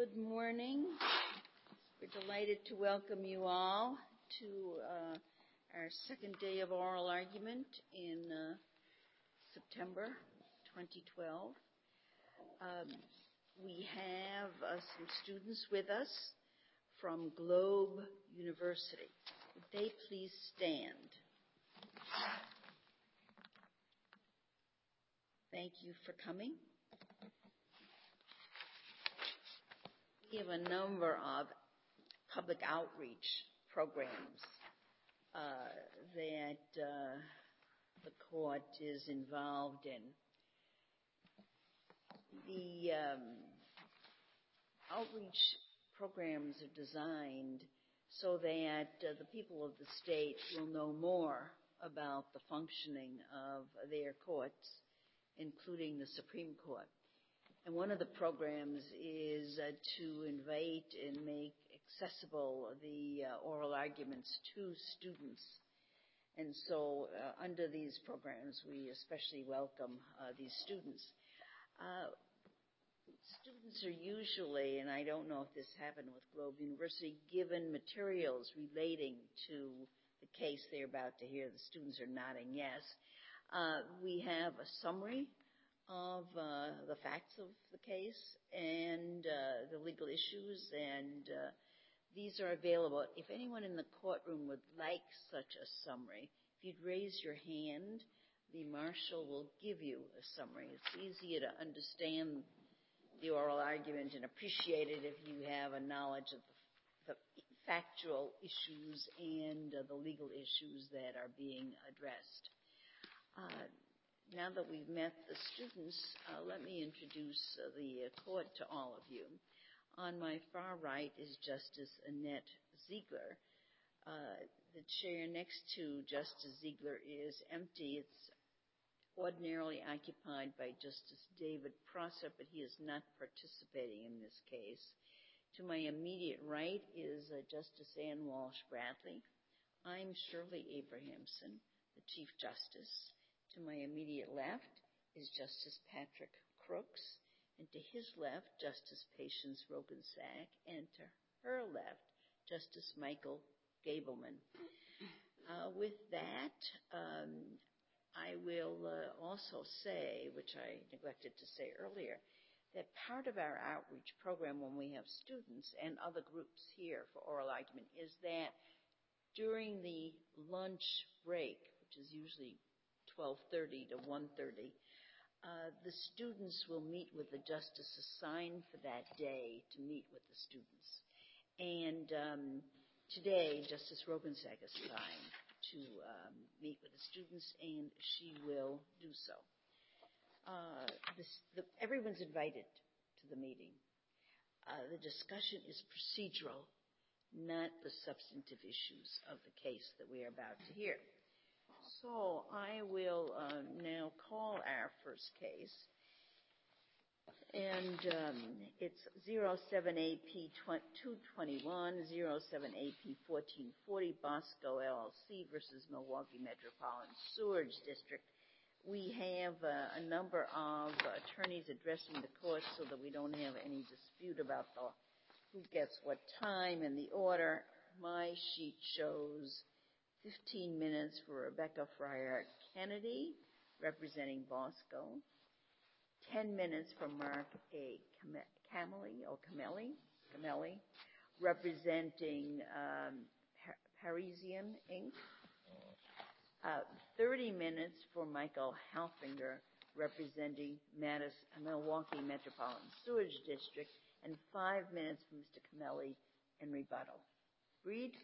Good morning. We're delighted to welcome you all to our second day of oral argument in September 2012. We have some students with us from Globe University. Would they please stand? Thank you for coming. We have a number of public outreach programs that the court is involved in. The outreach programs are designed so that the people of the state will know more about the functioning of their courts, including the Supreme Court. And one of the programs is to invite and make accessible the oral arguments to students. And so under these programs, we especially welcome these students. Students are usually, and I don't know if this happened with Globe University, given materials relating to the case they're about to hear. The students are nodding yes. We have a summary of the facts of the case and the legal issues, and these are available. If anyone in the courtroom would like such a summary, if you'd raise your hand, the marshal will give you a summary. It's easier to understand the oral argument and appreciate it if you have a knowledge of the factual issues and the legal issues that are being addressed. Now that we've met the students, let me introduce the court to all of you. On my far right is Justice Annette Ziegler. The chair next to Justice Ziegler is empty. It's ordinarily occupied by Justice David Prosser, but he is not participating in this case. To my immediate right is Justice Ann Walsh Bradley. I'm Shirley Abrahamson, the Chief Justice. To my immediate left is Justice Patrick Crooks, and to his left, Justice Patience Roggensack, and to her left, Justice Michael Gableman. With that, I will also say, which I neglected to say earlier, that part of our outreach program when we have students and other groups here for oral argument is that during the lunch break, which is usually 12:30 to 1:30, the students will meet with the justice assigned for that day to meet with the students. And today, Justice Roggensack is assigned to meet with the students, and she will do so. Everyone's invited to the meeting. The discussion is procedural, not the substantive issues of the case that we are about to hear. So I will now call our first case, and it's 07AP221, 07AP1440, Bosco LLC versus Milwaukee Metropolitan Sewerage District. We have a number of attorneys addressing the court so that we don't have any dispute about who gets what time and the order. My sheet shows 15 minutes for Rebecca Fryer Kennedy, representing Bosco. 10 minutes for Mark A. Camelli, representing Parisian Inc. 30 minutes for Michael Halfinger, representing Milwaukee Metropolitan Sewerage District, and 5 minutes for Mr. Camelli in rebuttal. Agreed?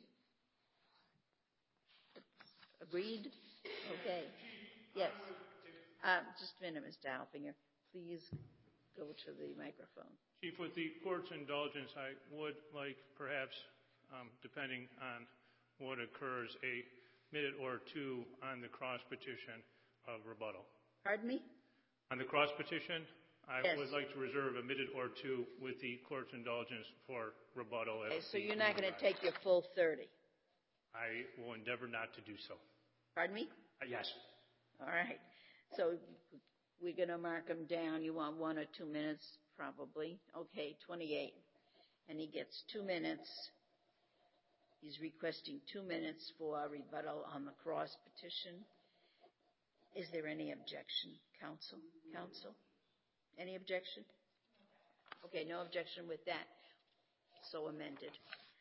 Agreed? Okay. Yes. Just a minute, Mr. Halfinger. Please go to the microphone. Chief, with the court's indulgence, I would like perhaps, depending on what occurs, a minute or two on the cross petition of rebuttal. Pardon me? On the cross petition, I Yes. would like to reserve a minute or two with the court's indulgence for rebuttal. Okay, so you're not going to take your full 30? I will endeavor not to do so. Pardon me? Yes. All right. So we're going to mark them down. You want 1 or 2 minutes, probably. Okay, 28. and he gets 2 minutes. He's requesting 2 minutes for a rebuttal on the cross petition. Is there any objection, counsel? Counsel? Any objection? Okay, no objection with that. So amended.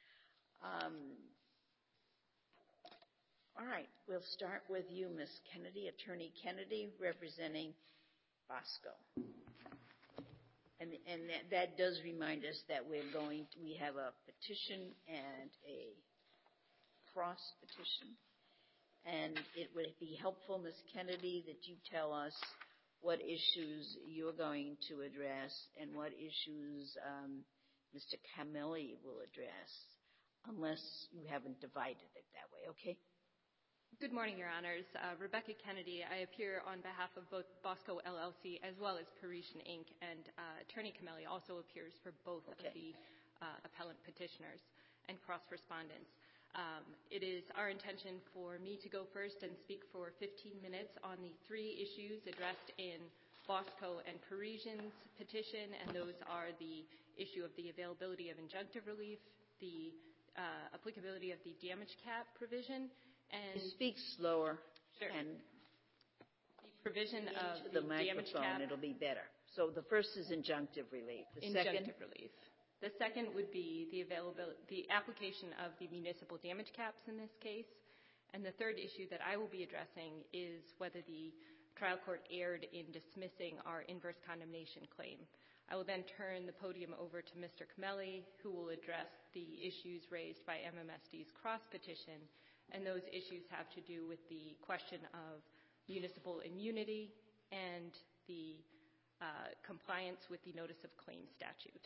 All right, we'll start with you, Ms. Kennedy, Attorney Kennedy, representing Bosco. And that does remind us that we have a petition and a cross petition. And it would be helpful, Ms. Kennedy, that you tell us what issues you're going to address and what issues Mr. Camilli will address, unless you haven't divided it that way, okay? Good morning, Your Honors. Rebecca Kennedy. I appear on behalf of both Bosco LLC as well as Parisian Inc., and Attorney Camilli also appears for both of the appellant petitioners and cross-respondents. It is our intention for me to go first and speak for 15 minutes on the 3 issues addressed in Bosco and Parisian's petition, and those are the issue of the availability of injunctive relief, the applicability of the damage cap provision, and speak slower. Sure. And the provision of the damage cap. It'll be better. So the first is injunctive relief. The second relief. The second would be the application of the municipal damage caps in this case. And the third issue that I will be addressing is whether the trial court erred in dismissing our inverse condemnation claim. I will then turn the podium over to Mr. Camilli, who will address the issues raised by MMSD's cross petition. And those issues have to do with the question of municipal immunity and the compliance with the notice of claim statute.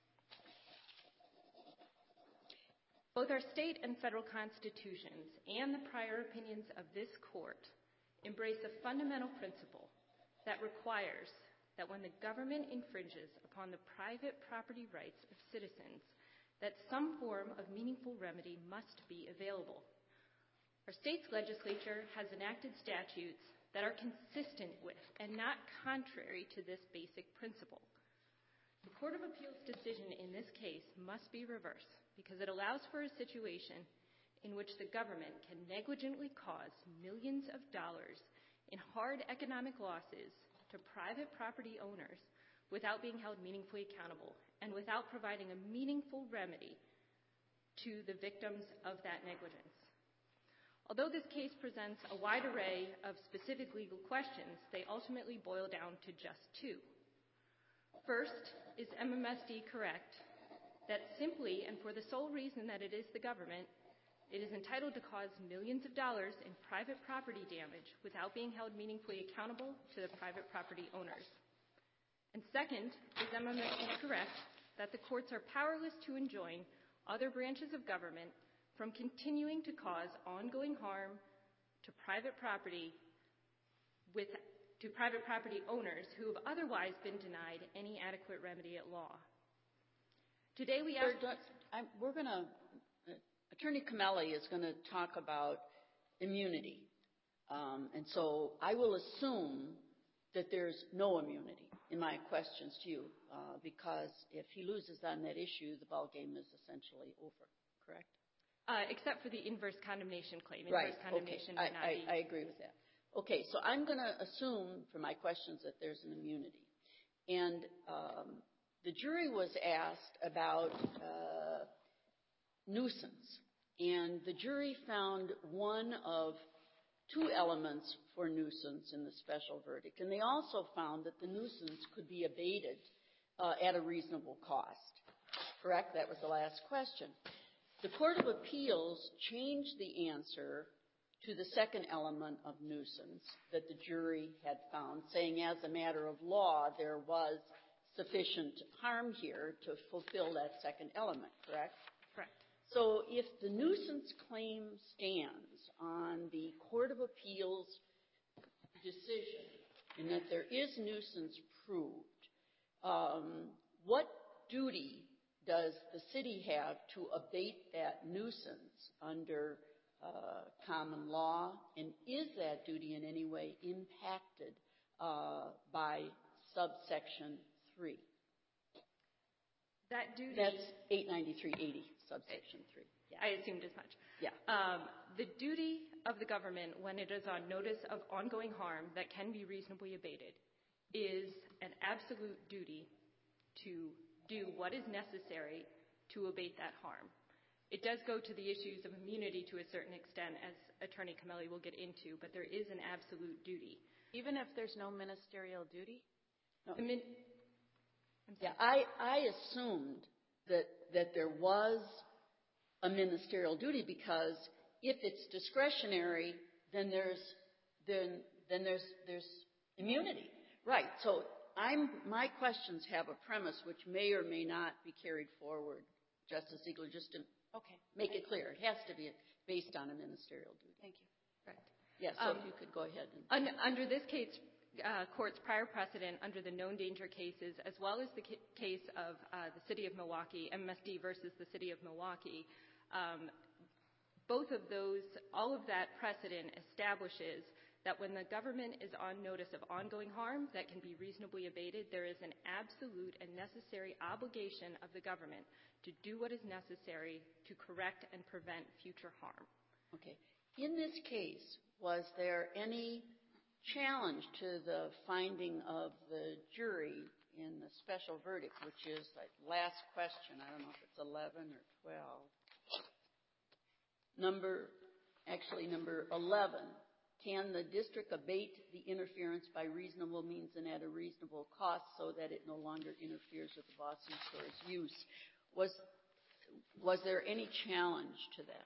Both our state and federal constitutions and the prior opinions of this court embrace a fundamental principle that requires that when the government infringes upon the private property rights of citizens, that some form of meaningful remedy must be available. Our state's legislature has enacted statutes that are consistent with and not contrary to this basic principle. The Court of Appeals decision in this case must be reversed because it allows for a situation in which the government can negligently cause millions of dollars in hard economic losses to private property owners without being held meaningfully accountable and without providing a meaningful remedy to the victims of that negligence. Although this case presents a wide array of specific legal questions, they ultimately boil down to just 2. First, is MMSD correct that simply and for the sole reason that it is the government, it is entitled to cause millions of dollars in private property damage without being held meaningfully accountable to the private property owners? And second, is MMSD correct that the courts are powerless to enjoin other branches of government from continuing to cause ongoing harm to private property owners who have otherwise been denied any adequate remedy at law? Today we ask... Attorney Camilli is going to talk about immunity. And so I will assume that there's no immunity in my questions to you, because if he loses on that issue, the ballgame is essentially over, correct? Except for the inverse condemnation claim. Right. Inverse condemnation okay. would not be... I agree with that. Okay, so I'm going to assume for my questions that there's an immunity. And the jury was asked about nuisance. And the jury found one of 2 elements for nuisance in the special verdict. And they also found that the nuisance could be abated at a reasonable cost. Correct? That was the last question. The Court of Appeals changed the answer to the second element of nuisance that the jury had found, saying as a matter of law there was sufficient harm here to fulfill that second element, correct? Correct. So if the nuisance claim stands on the Court of Appeals decision and that there is nuisance proved, what duty does the city have to abate that nuisance under common law, and is that duty in any way impacted by subsection 3? That duty... That's 89380, subsection 3. Yeah. I assumed as much. Yeah. The duty of the government when it is on notice of ongoing harm that can be reasonably abated is an absolute duty to do what is necessary to abate that harm. It does go to the issues of immunity to a certain extent, as Attorney Camelli will get into, but there is an absolute duty. Even if there's no ministerial duty? No. I'm sorry. Yeah, I assumed that there was a ministerial duty, because if it's discretionary, then there's immunity. Right. So my questions have a premise which may or may not be carried forward, Justice Ziegler, just to make it clear. It has to be based on a ministerial duty. Thank you. Correct. Yes, so if you could go ahead. Under this case, court's prior precedent under the known danger cases, as well as the case of the City of Milwaukee, MSD versus the City of Milwaukee, both of those, all of that precedent establishes that when the government is on notice of ongoing harm that can be reasonably abated, there is an absolute and necessary obligation of the government to do what is necessary to correct and prevent future harm. Okay. In this case, was there any challenge to the finding of the jury in the special verdict, which is like last question? I don't know if it's 11 or 12. Number 11. Can the district abate the interference by reasonable means and at a reasonable cost so that it no longer interferes with the Boston store's use? Was there any challenge to that?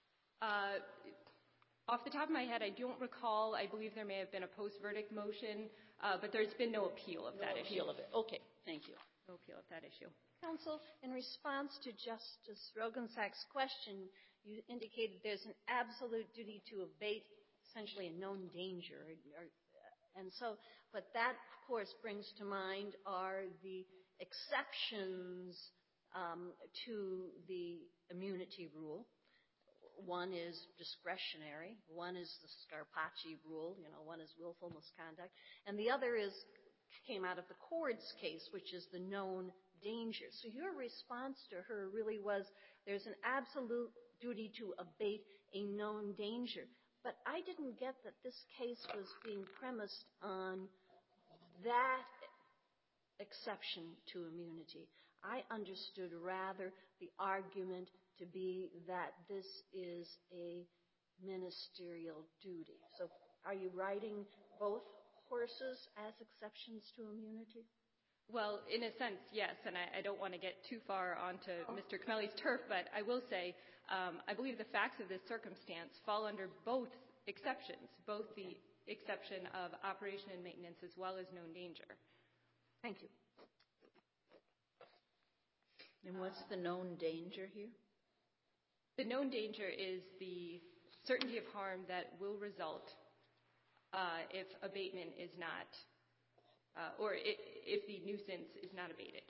Off the top of my head, I don't recall. I believe there may have been a post-verdict motion, but there's been no appeal of that issue. No appeal of it. Okay, thank you. No appeal of that issue. Counsel, in response to Justice Rogensack's question, you indicated there's an absolute duty to abate essentially a known danger. And so, but that, of course, brings to mind are the exceptions to the immunity rule. One is discretionary. One is the Scarpacci rule. One is willful misconduct. And the other came out of the Cords case, which is the known danger. So your response to her really was there's an absolute duty to abate a known danger. But I didn't get that this case was being premised on that exception to immunity. I understood rather the argument to be that this is a ministerial duty. So are you writing both horses as exceptions to immunity? Well, in a sense, yes, and I don't want to get too far onto Mr. Camelli's turf, but I will say I believe the facts of this circumstance fall under both exceptions, both the exception of operation and maintenance as well as known danger. Thank you. And what's the known danger here? The known danger is the certainty of harm that will result if abatement is not, or if the nuisance is not abated.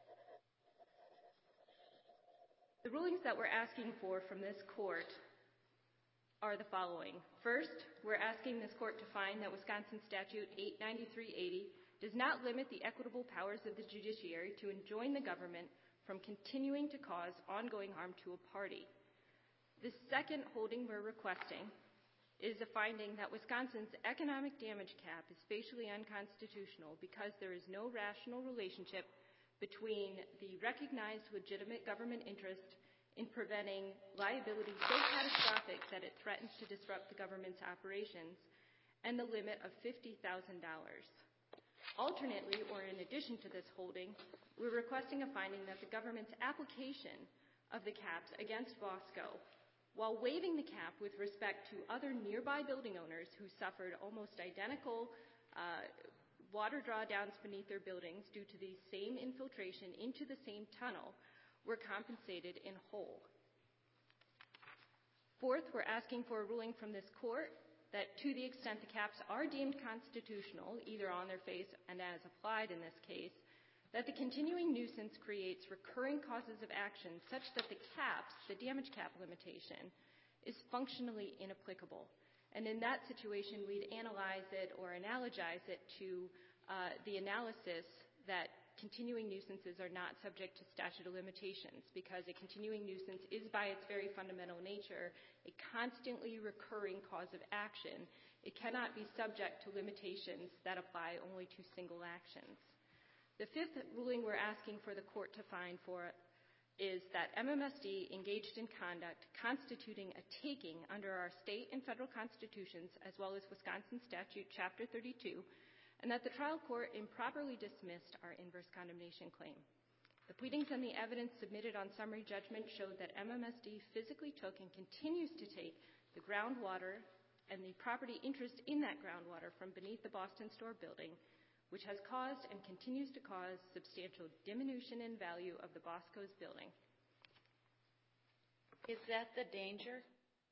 The rulings that we're asking for from this court are the following. First, we're asking this court to find that Wisconsin Statute 89380 does not limit the equitable powers of the judiciary to enjoin the government from continuing to cause ongoing harm to a party. The second holding we're requesting is a finding that Wisconsin's economic damage cap is facially unconstitutional because there is no rational relationship between the recognized legitimate government interest in preventing liability so catastrophic that it threatens to disrupt the government's operations and the limit of $50,000. Alternately, or in addition to this holding, we're requesting a finding that the government's application of the caps against Bosco, while waiving the cap with respect to other nearby building owners who suffered almost identical water drawdowns beneath their buildings due to the same infiltration into the same tunnel, were compensated in whole. Fourth, we're asking for a ruling from this court that to the extent the caps are deemed constitutional, either on their face and as applied in this case, that the continuing nuisance creates recurring causes of action such that the caps, the damage cap limitation, is functionally inapplicable. And in that situation, we'd analyze it or analogize it to the analysis that continuing nuisances are not subject to statute of limitations because a continuing nuisance is by its very fundamental nature a constantly recurring cause of action. It cannot be subject to limitations that apply only to single actions. The fifth ruling we're asking for the court to find for is that MMSD engaged in conduct constituting a taking under our state and federal constitutions as well as Wisconsin Statute Chapter 32, and that the trial court improperly dismissed our inverse condemnation claim. The pleadings and the evidence submitted on summary judgment showed that MMSD physically took and continues to take the groundwater and the property interest in that groundwater from beneath the Boston Store building, which has caused and continues to cause substantial diminution in value of the Bosco's building. Is that the danger?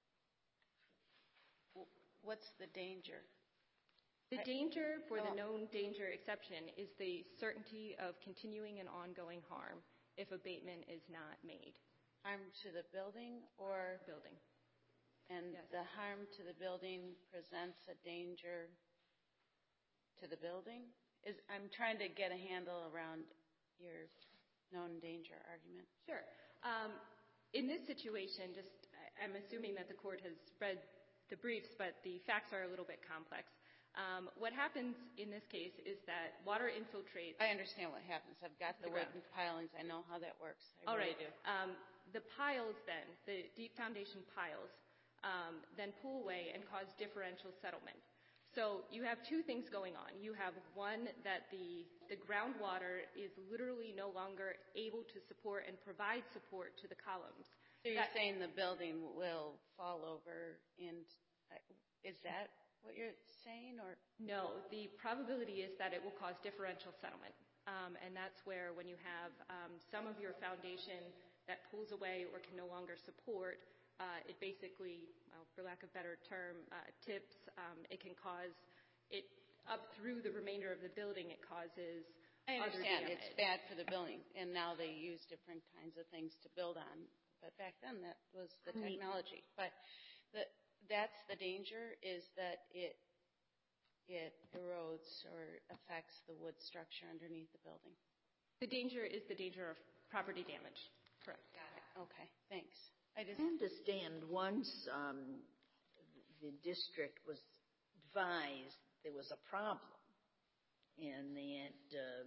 What's the danger? The danger for the known danger exception is the certainty of continuing and ongoing harm if abatement is not made. Harm to the building or? Building. And yes. The harm to the building presents a danger to the building? I'm trying to get a handle around your known danger argument. Sure. In this situation, I'm assuming that the court has read the briefs, but the facts are a little bit complex. What happens in this case is that water infiltrates. I understand what happens. I've got the wooden pilings. I know how that works. I really do. The piles then, the deep foundation piles, then pull away and cause differential settlement. So you have two things going on. You have one that the groundwater is literally no longer able to support and provide support to the columns. So you're saying the building will fall over, and is that what you're saying? Or no, the probability is that it will cause differential settlement. And that's where when you have some of your foundation that pulls away or can no longer support, it basically, for lack of a better term, tips. It can cause it up through the remainder of the building. It causes I understand. other damage. It's bad for the building, and now they use different kinds of things to build on. But back then, that was the technology. But that's the danger, is that it erodes or affects the wood structure underneath the building. The danger is the danger of property damage. Correct. Got it. Okay. Thanks. I understand once the district was advised there was a problem and that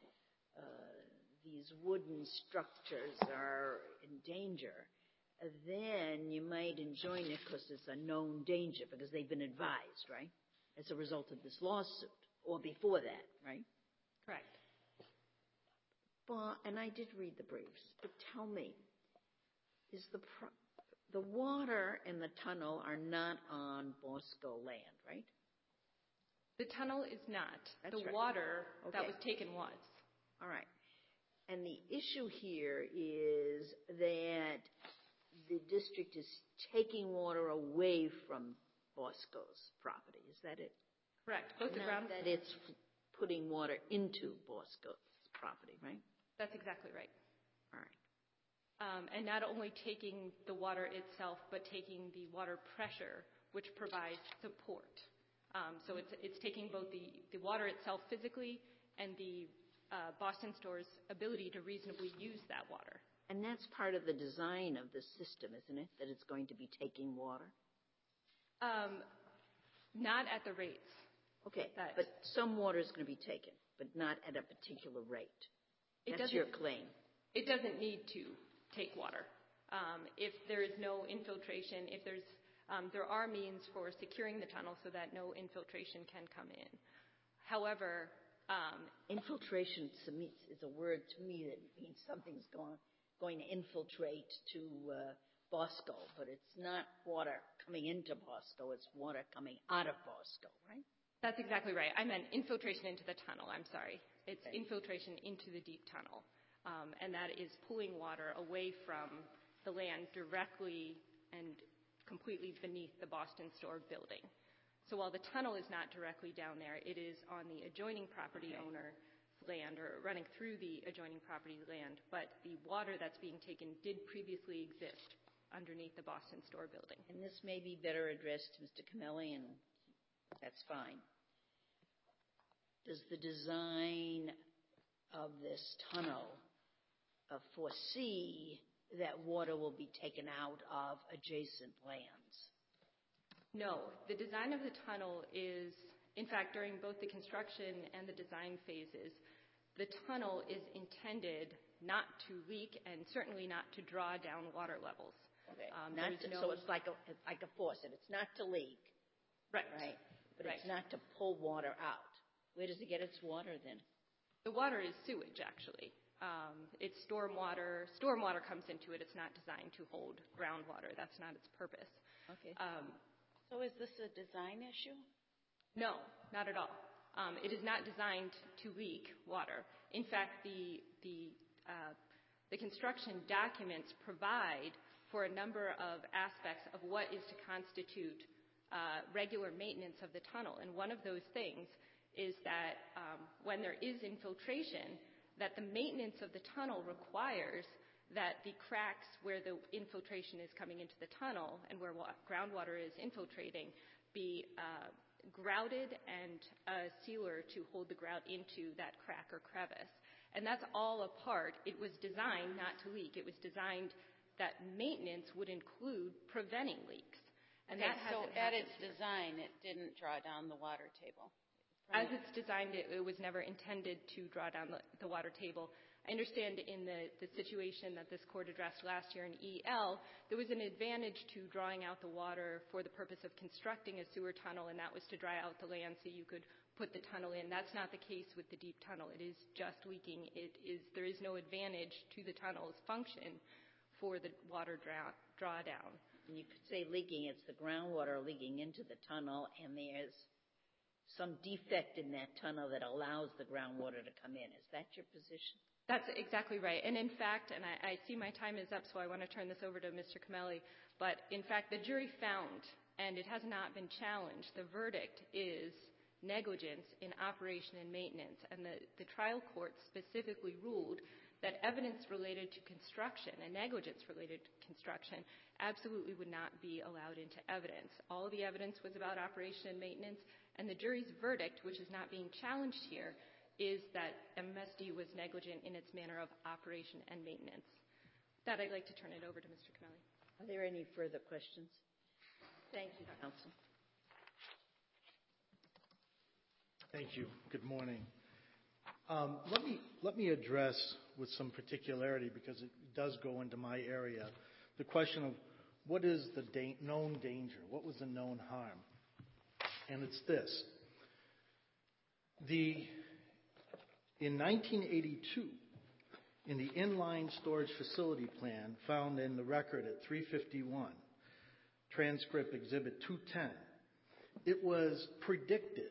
these wooden structures are in danger, then you might enjoin it because it's a known danger because they've been advised, right, as a result of this lawsuit, or before that, right? Correct. But, and I did read the briefs, but tell me, is the water and the tunnel are not on Bosco land, right? The tunnel is not. That's the right. water Okay. that was taken was. All right. And the issue here is that the district is taking water away from Bosco's property. Is that it? Correct. Both the Not that it's putting water into Bosco's property, right? That's exactly right. All right. And not only taking the water itself, but taking the water pressure, which provides support. So it's taking both the water itself physically and the Boston Store's ability to reasonably use that water. And that's part of the design of the system, isn't it, that it's going to be taking water? Not at the rates. Okay, but some water is going to be taken, but not at a particular rate. That's your claim. It doesn't need to take water. If there is no infiltration, if there are means for securing the tunnel so that no infiltration can come in. However, infiltration is a word to me that means something's going to infiltrate to Bosco, but it's not water coming into Bosco, it's water coming out of Bosco, right? That's exactly right. I meant infiltration into the tunnel. I'm sorry. It's infiltration into the deep tunnel. And that is pulling water away from the land directly and completely beneath the Boston Store building. So while the tunnel is not directly down there, it is on the adjoining property owner's land or running through the adjoining property land. But the water that's being taken did previously exist underneath the Boston Store building. And this may be better addressed to Mr. Camelli, and that's fine. Does the design of this tunnel foresee that water will be taken out of adjacent lands? No. The design of the tunnel is, in fact, during both the construction and the design phases, the tunnel is intended not to leak and certainly not to draw down water levels. Okay. So it's like a faucet. It's not to leak. Right. Right. But Right. it's not to pull water out. Where does it get its water then? The water is sewage, actually. It's stormwater. Stormwater comes into it. It's not designed to hold groundwater. That's not its purpose. Okay. So is this a design issue? No, not at all. It is not designed to leak water. In fact, the construction documents provide for a number of aspects of what is to constitute regular maintenance of the tunnel. And one of those things is that when there is infiltration, that the maintenance of the tunnel requires that the cracks where the infiltration is coming into the tunnel and where groundwater is infiltrating be grouted and a sealer to hold the grout into that crack or crevice. And that's all a part. It was designed not to leak. It was designed that maintenance would include preventing leaks. And that hasn't so at happened its here. design, it didn't draw down the water table? As it's designed, it was never intended to draw down the water table. I understand in the situation that this court addressed last year in EL, there was an advantage to drawing out the water for the purpose of constructing a sewer tunnel, and that was to dry out the land so you could put the tunnel in. That's not the case with the deep tunnel. It is just leaking. There is no advantage to the tunnel's function for the water drawdown. And you could say leaking, it's the groundwater leaking into the tunnel, and there's some defect in that tunnel that allows the groundwater to come in. Is that your position? That's exactly right. And in fact, and I see my time is up, so I want to turn this over to Mr. Camelli, but in fact, the jury found, and it has not been challenged, the verdict is negligence in operation and maintenance. And the trial court specifically ruled that evidence related to construction and negligence related to construction absolutely would not be allowed into evidence. All the evidence was about operation and maintenance, and the jury's verdict, which is not being challenged here, is that MSD was negligent in its manner of operation and maintenance. With that, I'd like to turn it over to Mr. Camelli. Are there any further questions? Thank you, counsel. Thank you. Good morning. Let me address with some particularity, because it does go into my area, the question of what is the known danger? What was the known harm? And it's this. In 1982, in the inline storage facility plan found in the record at 351, transcript exhibit 210, it was predicted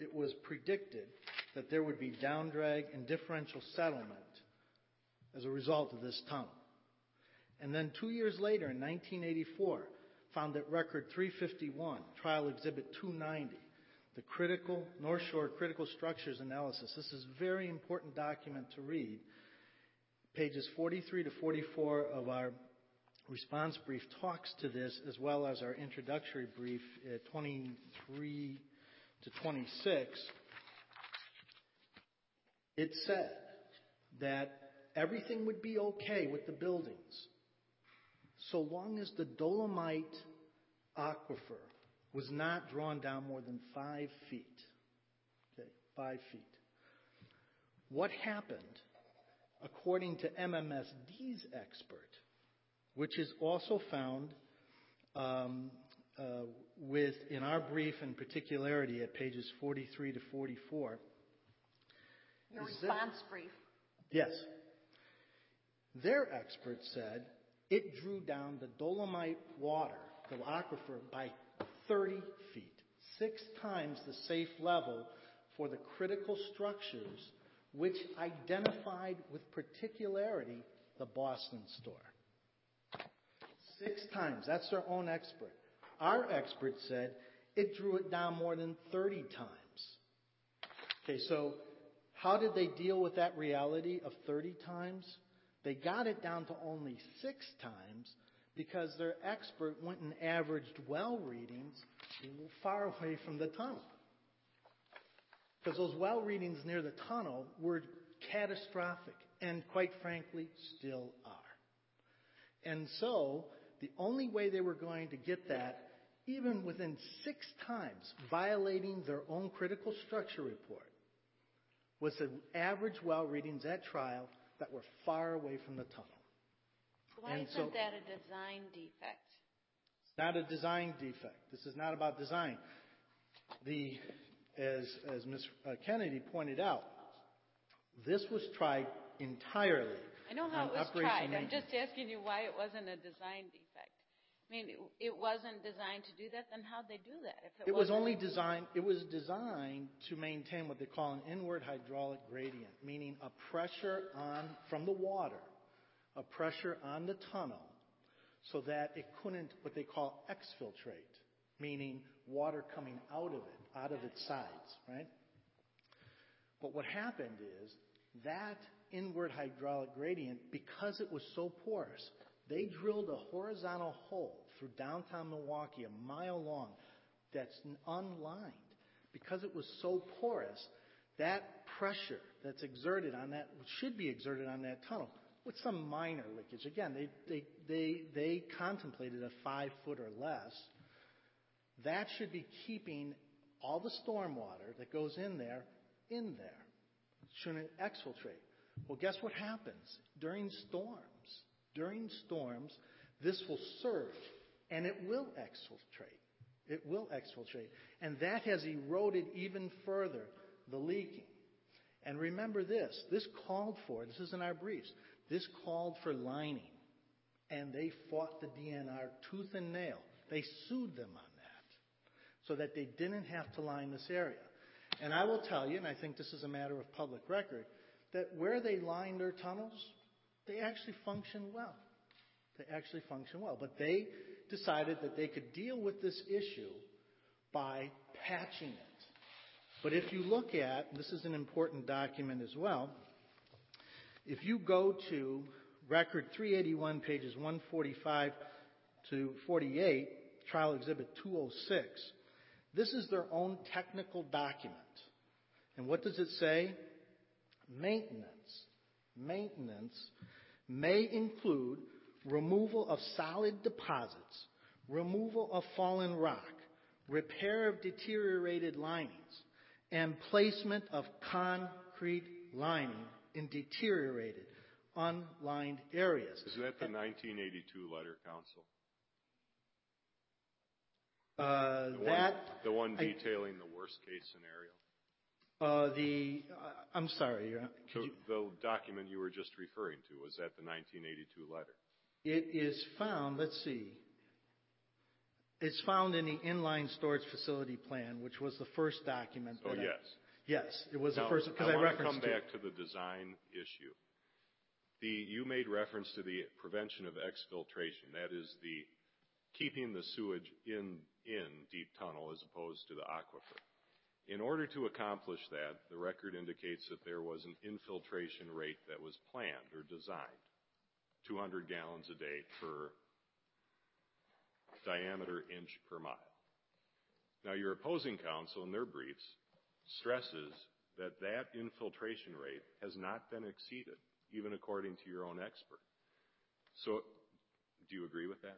that there would be downdrag and differential settlement as a result of this tunnel. And then 2 years later, in 1984, found that record 351, trial exhibit 290, the critical North Shore critical structures analysis. This is a very important document to read. Pages 43 to 44 of our response brief talks to this, as well as our introductory brief, 23 to 26. It said that everything would be okay with the buildings so long as the dolomite aquifer was not drawn down more than 5 feet. Okay, 5 feet. What happened, according to MMSD's expert, which is also found in our brief in particularity at pages 43 to 44. Your response brief. Yes. Their expert said it drew down the dolomite water, the aquifer, by 30 feet, 6 times the safe level for the critical structures, which identified with particularity the Boston store. 6 times. That's their own expert. Our expert said it drew it down more than 30 times. Okay, so how did they deal with that reality of 30 times? They got it down to only 6 times because their expert went and averaged well readings far away from the tunnel. Because those well readings near the tunnel were catastrophic, and quite frankly, still are. And so, the only way they were going to get that, even within 6 times violating their own critical structure report, was the average well readings at trial that were far away from the tunnel. Why isn't that a design defect? It's not a design defect. This is not about design. As Ms. Kennedy pointed out, this was tried entirely. I know how it was tried. I'm just asking you why it wasn't a design defect. I mean, it wasn't designed to do that. Then how'd they do that? If it was only designed. It was designed to maintain what they call an inward hydraulic gradient, meaning a pressure from the water, a pressure on the tunnel, so that it couldn't what they call exfiltrate, meaning water coming out of its sides, right? But what happened is that inward hydraulic gradient, because it was so porous, they drilled a horizontal hole through downtown Milwaukee, a mile long, that's unlined. Because it was so porous, that pressure that's exerted on that, should be exerted on that tunnel, with some minor leakage. Again, they contemplated a 5 foot or less. That should be keeping all the storm water that goes in there. Shouldn't exfiltrate. Well, guess what happens? During storms, this will surge, and it will exfiltrate. It will exfiltrate. And that has eroded even further the leaking. And remember this called for, this is in our briefs, this called for lining. And they fought the DNR tooth and nail. They sued them on that so that they didn't have to line this area. And I will tell you, and I think this is a matter of public record, that where they lined their tunnels, they actually function well. But they decided that they could deal with this issue by patching it. But if you look at, and this is an important document as well, if you go to Record 381, pages 145 to 48, Trial Exhibit 206, this is their own technical document. And what does it say? Maintenance may include removal of solid deposits, removal of fallen rock, repair of deteriorated linings, and placement of concrete lining in deteriorated, unlined areas. Is that the 1982 letter, Counsel? The one detailing the worst case scenario? I'm sorry. The document you were just referring to, was that the 1982 letter? It is found, let's see. It's found in the inline storage facility plan, which was the first document. Oh, yes. Yes, it was the first, because I referenced it. I want to come back to the design issue. You made reference to the prevention of exfiltration. That is the keeping the sewage in deep tunnel as opposed to the aquifer. In order to accomplish that, the record indicates that there was an infiltration rate that was planned or designed, 200 gallons a day per diameter inch per mile. Now, your opposing counsel in their briefs stresses that that infiltration rate has not been exceeded, even according to your own expert. So, do you agree with that?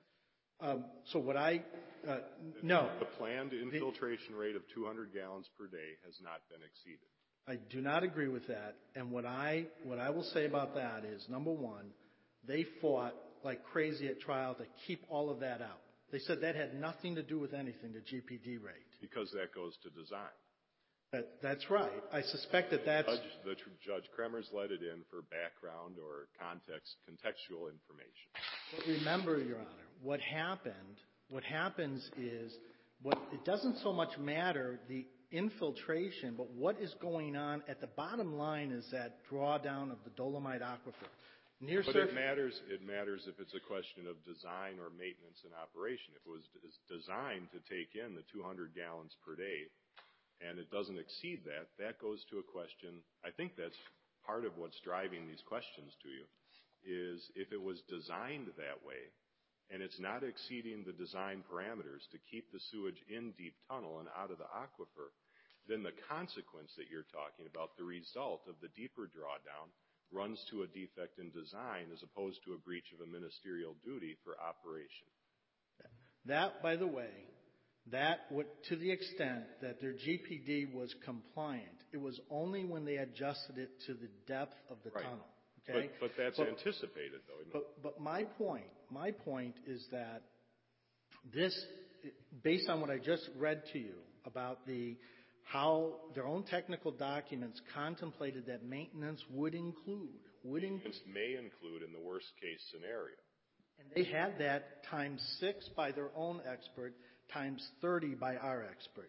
No. The planned infiltration rate of 200 gallons per day has not been exceeded. I do not agree with that. And what I will say about that is, number one, they fought like crazy at trial to keep all of that out. They said that had nothing to do with anything, the GPD rate. Because that goes to design. That's right. I suspect that's... Judge Kremers let it in for background or contextual information. But remember, Your Honor, what happens is, it doesn't so much matter the infiltration, but what is going on at the bottom line is that drawdown of the Dolomite Aquifer. But it matters if it's a question of design or maintenance and operation. If it was designed to take in the 200 gallons per day, and it doesn't exceed that, that goes to a question. I think that's part of what's driving these questions to you, is if it was designed that way, and it's not exceeding the design parameters to keep the sewage in deep tunnel and out of the aquifer, then the consequence that you're talking about, the result of the deeper drawdown, runs to a defect in design as opposed to a breach of a ministerial duty for operation. That, by the way, to the extent that their GPD was compliant, it was only when they adjusted it to the depth of the tunnel. Okay? But that's anticipated, though. But my point is that this, based on what I just read to you about how their own technical documents contemplated that maintenance would include. Maintenance may include in the worst case scenario. And they had that times 6 by their own expert, times 30 by our expert.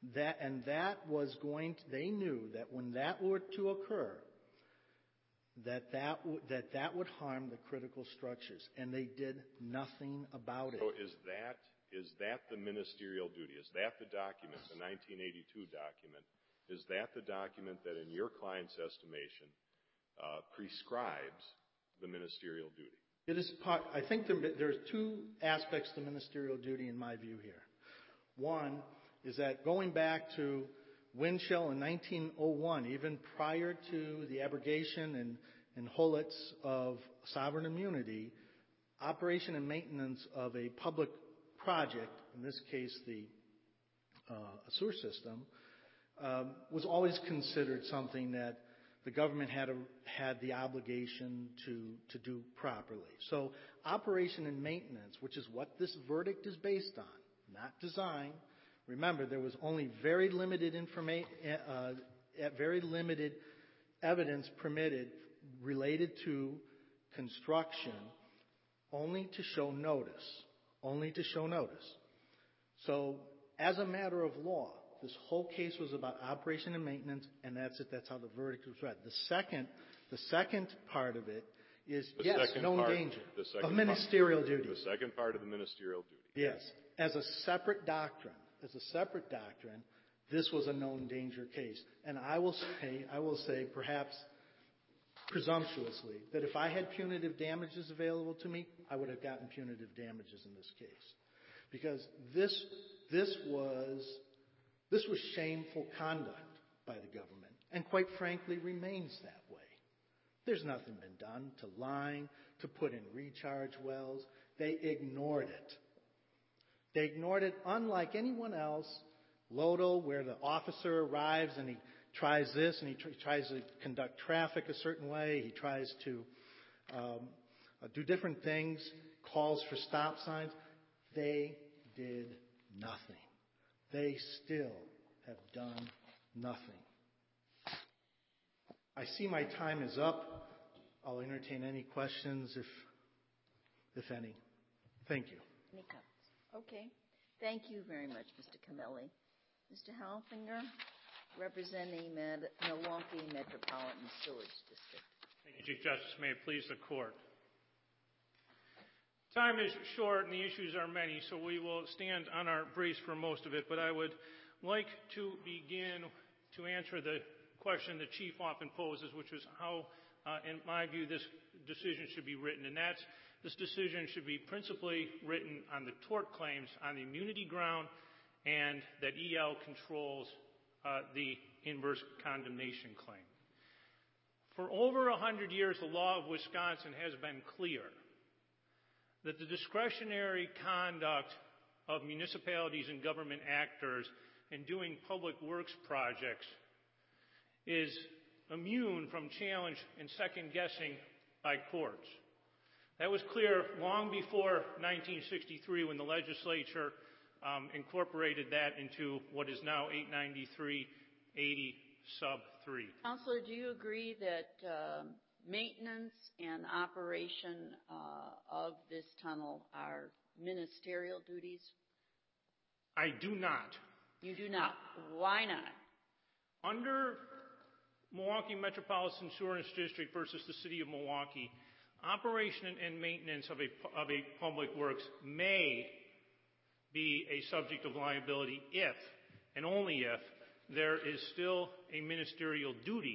They knew that when that were to occur, that would harm the critical structures, and they did nothing about it. So is that the ministerial duty? Is that the document, the 1982 document? Is that the document that, in your client's estimation, prescribes the ministerial duty? It is part. I think there's two aspects to ministerial duty in my view here. One is that going back to Winchell in 1901, even prior to the abrogation and Holitz of sovereign immunity, operation and maintenance of a public project, in this case the sewer system, was always considered something that the government had the obligation to do properly. So operation and maintenance, which is what this verdict is based on, not design. Remember, there was only very limited evidence permitted related to construction, only to show notice. So, as a matter of law, this whole case was about operation and maintenance, and that's it. That's how the verdict was read. The second part of it is, known danger of ministerial duty. The second part of the ministerial duty. Yes. As a separate doctrine, this was a known danger case. And I will say, perhaps presumptuously, that if I had punitive damages available to me, I would have gotten punitive damages in this case. Because this was shameful conduct by the government, and quite frankly remains that way. There's nothing been done to line, to put in recharge wells. They ignored it. Unlike anyone else, Lodo, where the officer arrives and he tries this and he tries to conduct traffic a certain way, he tries to do different things, calls for stop signs. They did nothing. They still have done nothing. I see my time is up. I'll entertain any questions, if any. Thank you. Any comments? Okay. Thank you very much, Mr. Camelli. Mr. Halfinger, representing Milwaukee Metropolitan Sewage District. Thank you, Chief Justice. May it please the Court. Time is short and the issues are many, so we will stand on our brace for most of it, but I would like to begin to answer the question the Chief often poses, which is how, in my view, this decision should be written. And that's, this decision should be principally written on the tort claims on the immunity ground, and that EL controls the inverse condemnation claim. For over 100 years, the law of Wisconsin has been clear that the discretionary conduct of municipalities and government actors in doing public works projects is immune from challenge and second-guessing by courts. That was clear long before 1963 when the legislature incorporated that into what is now 893-80 sub 3. Counselor, do you agree that maintenance and operation of this tunnel are ministerial duties? I do not. You do not. Why not? Under Milwaukee Metropolitan Sewerage District versus the City of Milwaukee, operation and maintenance of a public works may be a subject of liability if, and only if, there is still a ministerial duty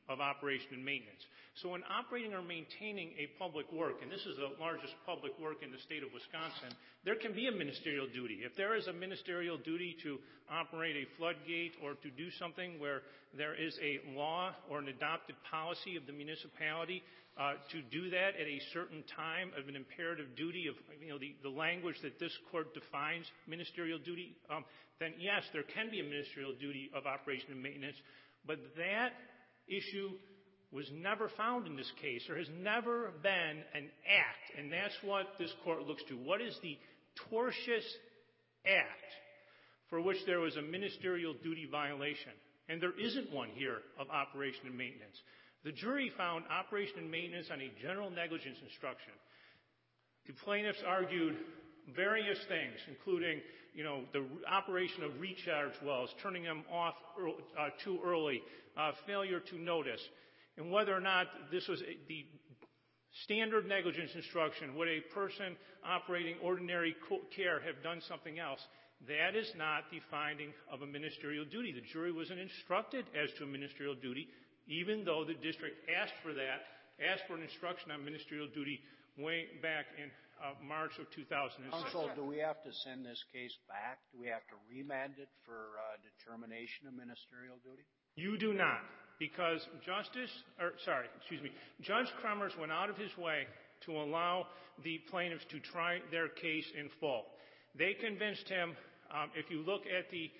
of operation and maintenance. So in operating or maintaining a public work, and this is the largest public work in the state of Wisconsin, there can be a ministerial duty. If there is a ministerial duty to operate a floodgate or to do something where there is a law or an adopted policy of the municipality to do that at a certain time of an imperative duty of, the language that this court defines ministerial duty, then yes, there can be a ministerial duty of operation and maintenance, but that issue was never found in this case. There has never been an act, and that's what this court looks to. What is the tortious act for which there was a ministerial duty violation? And there isn't one here of operation and maintenance. The jury found operation and maintenance on a general negligence instruction. The plaintiffs argued various things, including, the operation of recharge wells, turning them off too early, failure to notice, and whether or not this was the standard negligence instruction. Would a person operating ordinary care have done something else? That is not the finding of a ministerial duty. The jury wasn't instructed as to a ministerial duty, even though the district asked for an instruction on ministerial duty way back in March of 2006. Counsel, do we have to send this case back? Do we have to remand it for determination of ministerial duty? You do not, because Judge Kremers went out of his way to allow the plaintiffs to try their case in full. They convinced him, if you look at the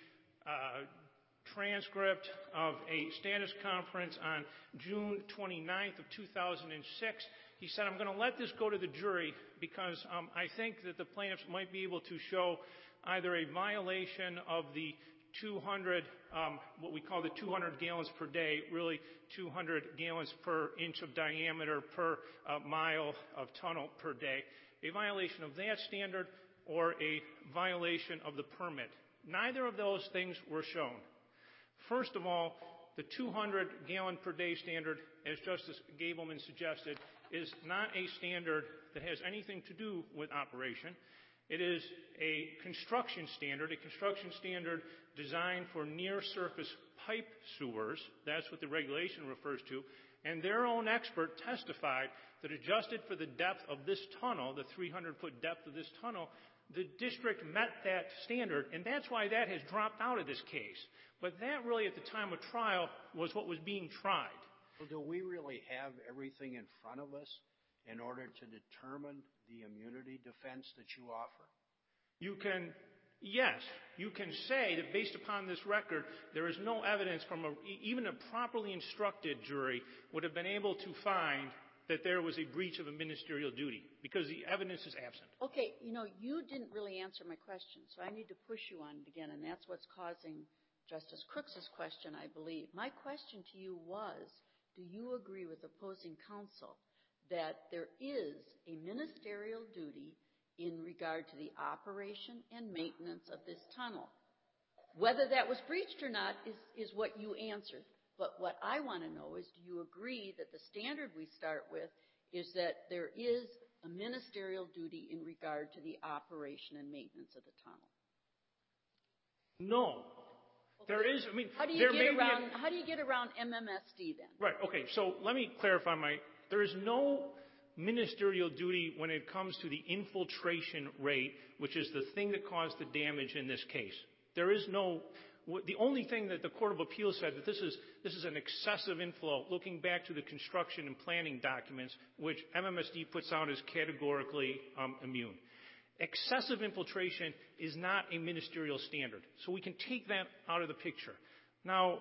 transcript of a status conference on June 29th of 2006, he said, I'm going to let this go to the jury because I think that the plaintiffs might be able to show either a violation of the 200, what we call the 200 gallons per day, really 200 gallons per inch of diameter per mile of tunnel per day, a violation of that standard or a violation of the permit. Neither of those things were shown. First of all, the 200 gallon per day standard, as Justice Gableman suggested, is not a standard that has anything to do with operation. It is a construction standard designed for near-surface pipe sewers. That's what the regulation refers to. And their own expert testified that adjusted for the depth of this tunnel, the 300-foot depth of this tunnel, the district met that standard, and that's why that has dropped out of this case. But that really, at the time of trial, was what was being tried. Well, do we really have everything in front of us in order to determine the immunity defense that you offer? You can say that based upon this record, there is no evidence from even a properly instructed jury would have been able to find that there was a breach of a ministerial duty because the evidence is absent. Okay, you didn't really answer my question, so I need to push you on it again, and that's what's causing Justice Crooks's question, I believe. My question to you was, do you agree with opposing counsel that there is a ministerial duty in regard to the operation and maintenance of this tunnel? Whether that was breached or not is what you answered. But what I want to know is, do you agree that the standard we start with is that there is a ministerial duty in regard to the operation and maintenance of the tunnel? No. Okay. There is, how do you get around MMSD then? Right, okay, so let me clarify there is no ministerial duty when it comes to the infiltration rate, which is the thing that caused the damage in this case. There is no, the only thing that the Court of Appeals said that this is an excessive inflow, looking back to the construction and planning documents, which MMSD puts out as categorically immune. Excessive infiltration is not a ministerial standard, so we can take that out of the picture. Now,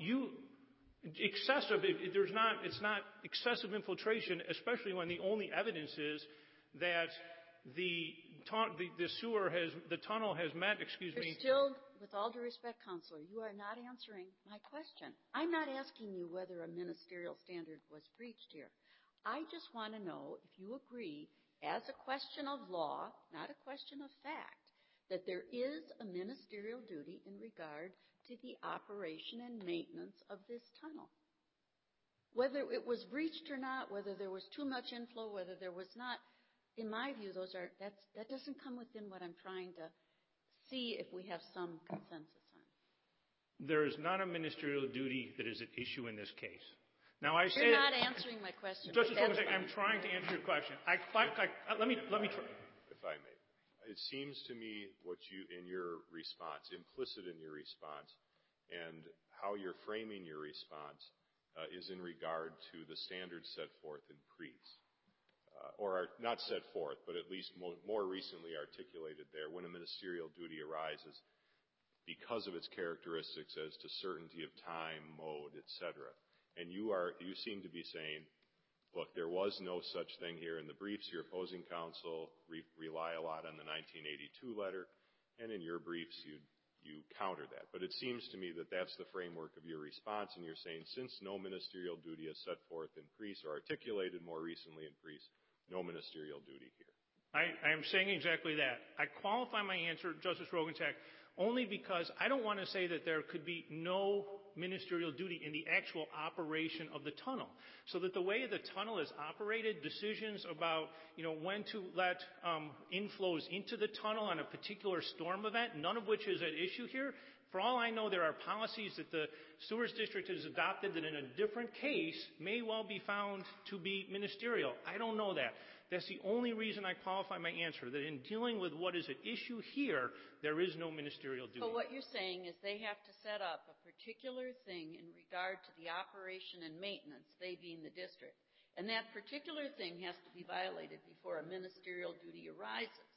it's not excessive infiltration, especially when the only evidence is that the tunnel has met, You're still, with all due respect, Counselor, you are not answering my question. I'm not asking you whether a ministerial standard was breached here. I just want to know if you agree, as a question of law, not a question of fact, that there is a ministerial duty in regard to the operation and maintenance of this tunnel. Whether it was breached or not, whether there was too much inflow, whether there was not, in my view, that doesn't come within what I'm trying to see if we have some consensus on. There is not a ministerial duty that is at issue in this case. Now, I say You're not answering my question. Justice Rogansack, I'm trying to answer your question. Let me try. If I may. It seems to me what you, in your response, implicit in your response, and how you're framing your response is in regard to the standards set forth in Priest. Or not set forth, but at least more recently articulated there, when a ministerial duty arises because of its characteristics as to certainty of time, mode, etc. And you seem to be saying, look, there was no such thing here in the briefs. Your opposing counsel rely a lot on the 1982 letter, and in your briefs you counter that. But it seems to me that that's the framework of your response, and you're saying since no ministerial duty is set forth in Priest or articulated more recently in Priest, no ministerial duty here. I am saying exactly that. I qualify my answer, Justice Rogansack, only because I don't want to say that there could be no ministerial duty in the actual operation of the tunnel. So that the way the tunnel is operated, decisions about, when to let inflows into the tunnel on a particular storm event, none of which is at issue here. For all I know, there are policies that the Sewers District has adopted that in a different case may well be found to be ministerial. I don't know that. That's the only reason I qualify my answer, that in dealing with what is at issue here, there is no ministerial duty. So what you're saying is they have to set up a particular thing in regard to the operation and maintenance, they being the district, and that particular thing has to be violated before a ministerial duty arises.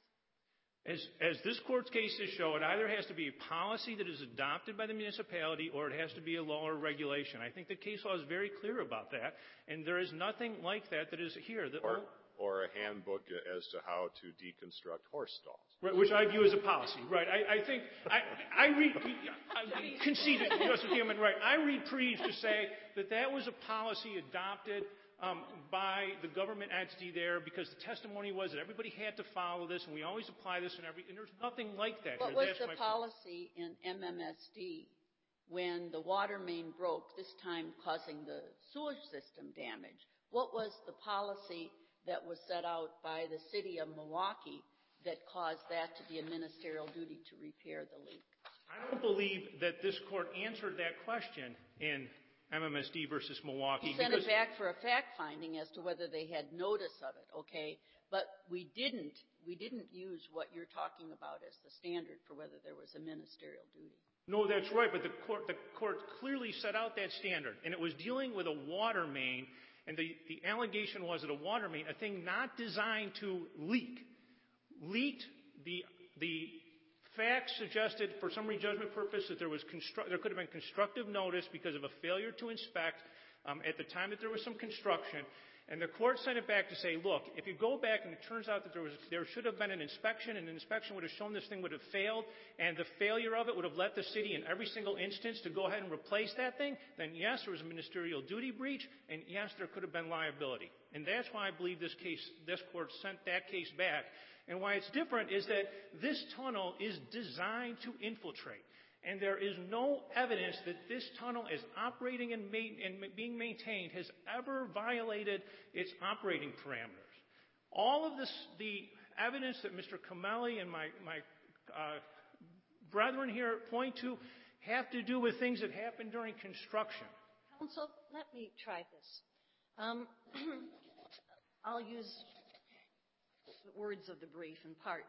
As this court's cases show, it either has to be a policy that is adopted by the municipality or it has to be a law or regulation. I think the case law is very clear about that, and there is nothing like that is here. Or a handbook as to how to deconstruct horse stalls. Right, which I view as a policy. Right. I think I read conceded, Justice Gilman, right. I read Priest to say that was a policy adopted by the government entity there because the testimony was that everybody had to follow this and we always apply this and there's nothing like that. What was the policy in MMSD when the water main broke, this time causing the sewage system damage? What was the policy that was set out by the city of Milwaukee that caused that to be a ministerial duty to repair the leak? I don't believe that this court answered that question in MMSD versus Milwaukee. You sent it back for a fact finding as to whether they had notice of it, okay? But we didn't use what you're talking about as the standard for whether there was a ministerial duty. No, that's right, but the court clearly set out that standard, and it was dealing with a water main. And the allegation was that a water main, a thing not designed to leak, leaked. The facts suggested for summary judgment purpose that there could have been constructive notice because of a failure to inspect at the time that there was some construction. And the court sent it back to say, look, if you go back and it turns out that there should have been an inspection, and an inspection would have shown this thing would have failed, and the failure of it would have led the city in every single instance to go ahead and replace that thing, then yes, there was a ministerial duty breach, and yes, there could have been liability. And that's why I believe this court sent that case back. And why it's different is that this tunnel is designed to infiltrate. And there is no evidence that this tunnel is operating and being maintained has ever violated its operating parameters. All of the evidence that Mr. Comelli and my brethren here point to have to do with things that happened during construction. Counsel, let me try this. I'll use the words of the brief in part.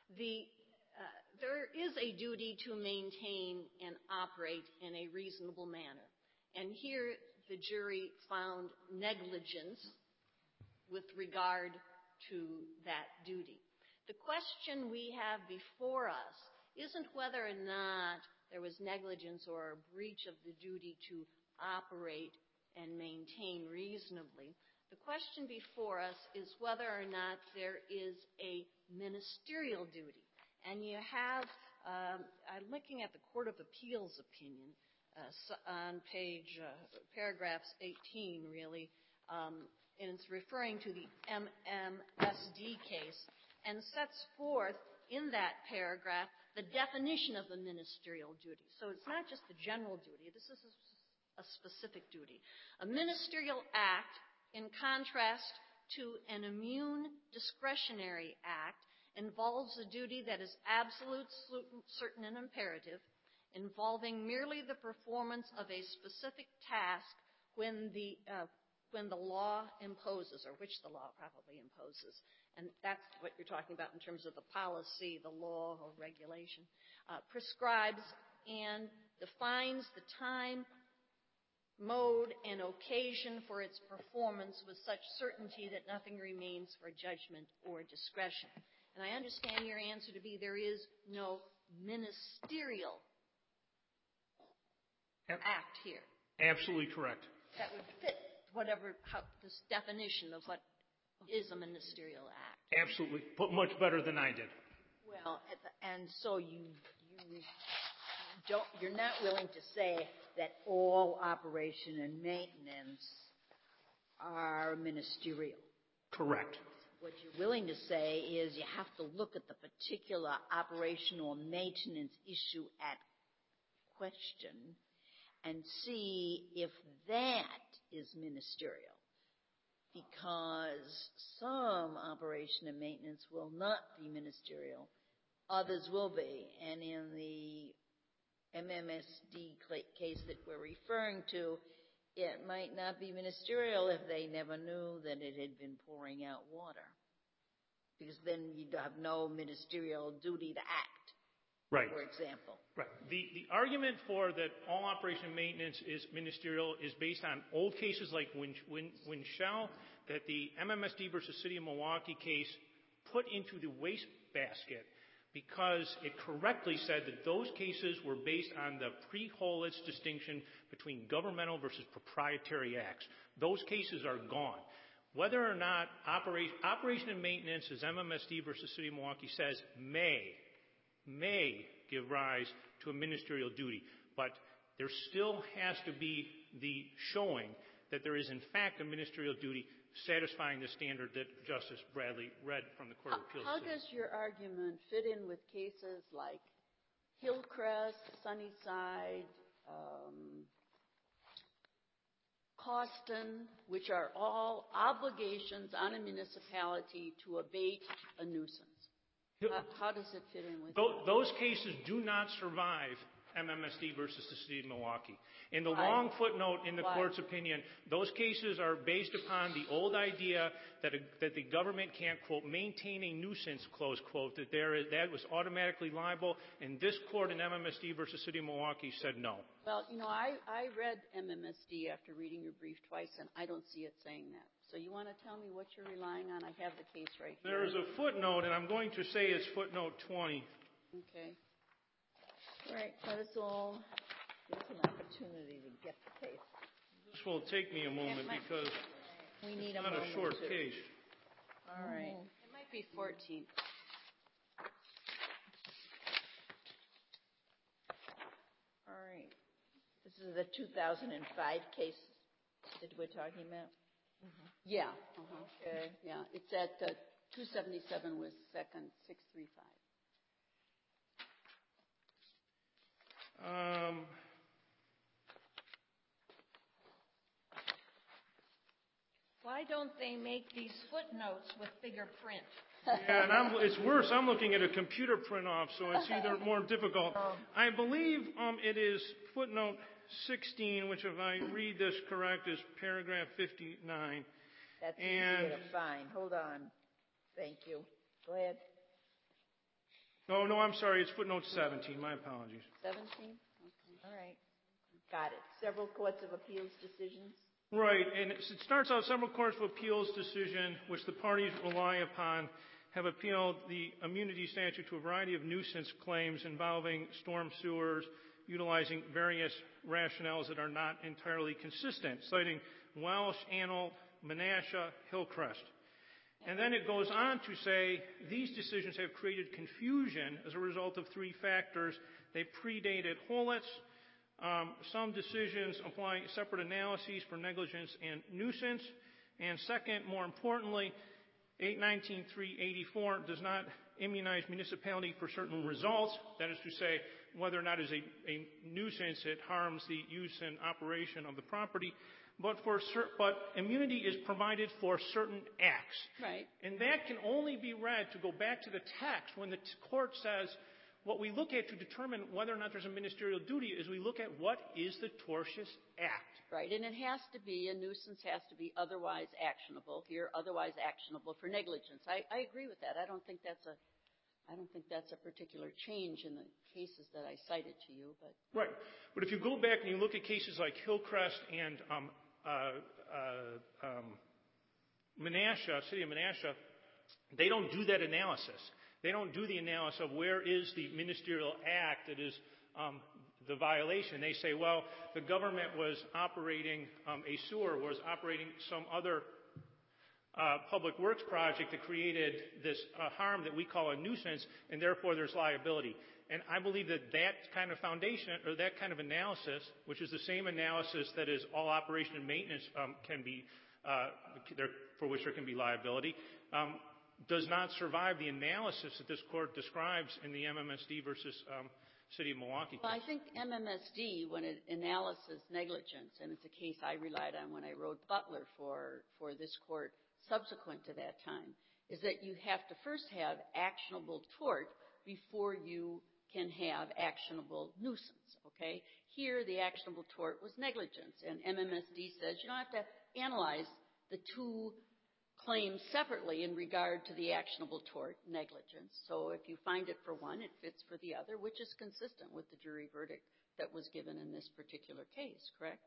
There is a duty to maintain and operate in a reasonable manner. And here the jury found negligence with regard to that duty. The question we have before us isn't whether or not there was negligence or a breach of the duty to operate and maintain reasonably. The question before us is whether or not there is a ministerial duty. And you have, I'm looking at the Court of Appeals opinion on paragraphs 18, really, and it's referring to the MMSD case and sets forth in that paragraph the definition of a ministerial duty. So it's not just the general duty. This is a specific duty. A ministerial act, in contrast to an immune discretionary act, involves a duty that is absolute, certain, and imperative, involving merely the performance of a specific task when the law imposes, or which the law probably imposes, and that's what you're talking about in terms of the policy, the law or regulation, prescribes and defines the time, mode, and occasion for its performance with such certainty that nothing remains for judgment or discretion. And I understand your answer to be there is no ministerial act here. Absolutely correct. That would fit this definition of what is a ministerial act. Absolutely. Put much better than I did. Well, and so you're not willing to say that all operation and maintenance are ministerial. Correct. What you're willing to say is you have to look at the particular operational maintenance issue at question and see if that is ministerial. Because some operation and maintenance will not be ministerial, others will be. And in the MMSD case that we're referring to, it might not be ministerial if they never knew that it had been pouring out water. Because then you'd have no ministerial duty to act, right, for example. Right. The argument for that all operation and maintenance is ministerial is based on old cases like Winchell, that the MMSD versus City of Milwaukee case put into the waste basket because it correctly said that those cases were based on the pre-Holitz distinction between governmental versus proprietary acts. Those cases are gone. Whether or not operation and maintenance, as MMSD versus City of Milwaukee says, may give rise to a ministerial duty. But there still has to be the showing that there is in fact a ministerial duty satisfying the standard that Justice Bradley read from the Court of Appeals. How does your argument fit in with cases like Hillcrest, Sunnyside, Coston, which are all obligations on a municipality to abate a nuisance? How does it fit in with those cases do not survive MMSD versus the City of Milwaukee. In the long footnote in the Court's opinion, those cases are based upon the old idea that the government can't, quote, maintain a nuisance, close quote, that was automatically liable, and this Court in MMSD versus City of Milwaukee said no. Well, I read MMSD after reading your brief twice, and I don't see it saying that. So you want to tell me what you're relying on? I have the case right here. There is a footnote, and I'm going to say it's footnote 20. Okay. All right, let us all give us an opportunity to get the case. This will take me a moment because it's not a short case. All right. It might be 14. All right. This is the 2005 case that we're talking about? Mm-hmm. Yeah. Okay. Yeah, it's at 277 West 2nd, 635. Why don't they make these footnotes with bigger print? Yeah, and it's worse. I'm looking at a computer print-off, so it's either more difficult. I believe it is footnote 16, which, if I read this correct, is paragraph 59. That's easier to find. Hold on. Thank you. Go ahead. Oh, no, I'm sorry. It's footnote 17. My apologies. 17? Okay. All right. Got it. Several courts of appeals decisions? Right. And it starts out, several courts of appeals decision, which the parties rely upon, have appealed the immunity statute to a variety of nuisance claims involving storm sewers, utilizing various rationales that are not entirely consistent, citing Welsh, Anhalt, Menasha, Hillcrest. And then it goes on to say these decisions have created confusion as a result of three factors. They predated Holitz. Some decisions apply separate analyses for negligence and nuisance. And second, more importantly, 819.384 does not immunize municipality for certain results. That is to say, whether or not it is a nuisance, it harms the use and operation of the property. But immunity is provided for certain acts. Right. And that can only be read to go back to the text when the court says, what we look at to determine whether or not there's a ministerial duty is we look at what is the tortious act. Right, and it has to be, a nuisance has to be otherwise actionable here, otherwise actionable for negligence. I agree with that. I don't think that's a particular change in the cases that I cited to you, but. Right. But if you go back and you look at cases like Hillcrest and Menasha, City of Menasha, they don't do that analysis. They don't do the analysis of where is the ministerial act that is the violation. They say, well, the government was operating a sewer, was operating some other public works project that created this harm that we call a nuisance, and therefore there's liability. And I believe that that kind of foundation, or that kind of analysis, which is the same analysis that is all operation and maintenance can be, for which there can be liability, does not survive the analysis that this court describes in the MMSD versus City of Milwaukee case. Well, I think MMSD, when it analyzes negligence, and it's a case I relied on when I wrote Butler for this court subsequent to that time, is that you have to first have actionable tort before you can have actionable nuisance, okay? Here, the actionable tort was negligence, and MMSD says you don't have to analyze the two claims separately in regard to the actionable tort, negligence. So if you find it for one, it fits for the other, which is consistent with the jury verdict that was given in this particular case, correct?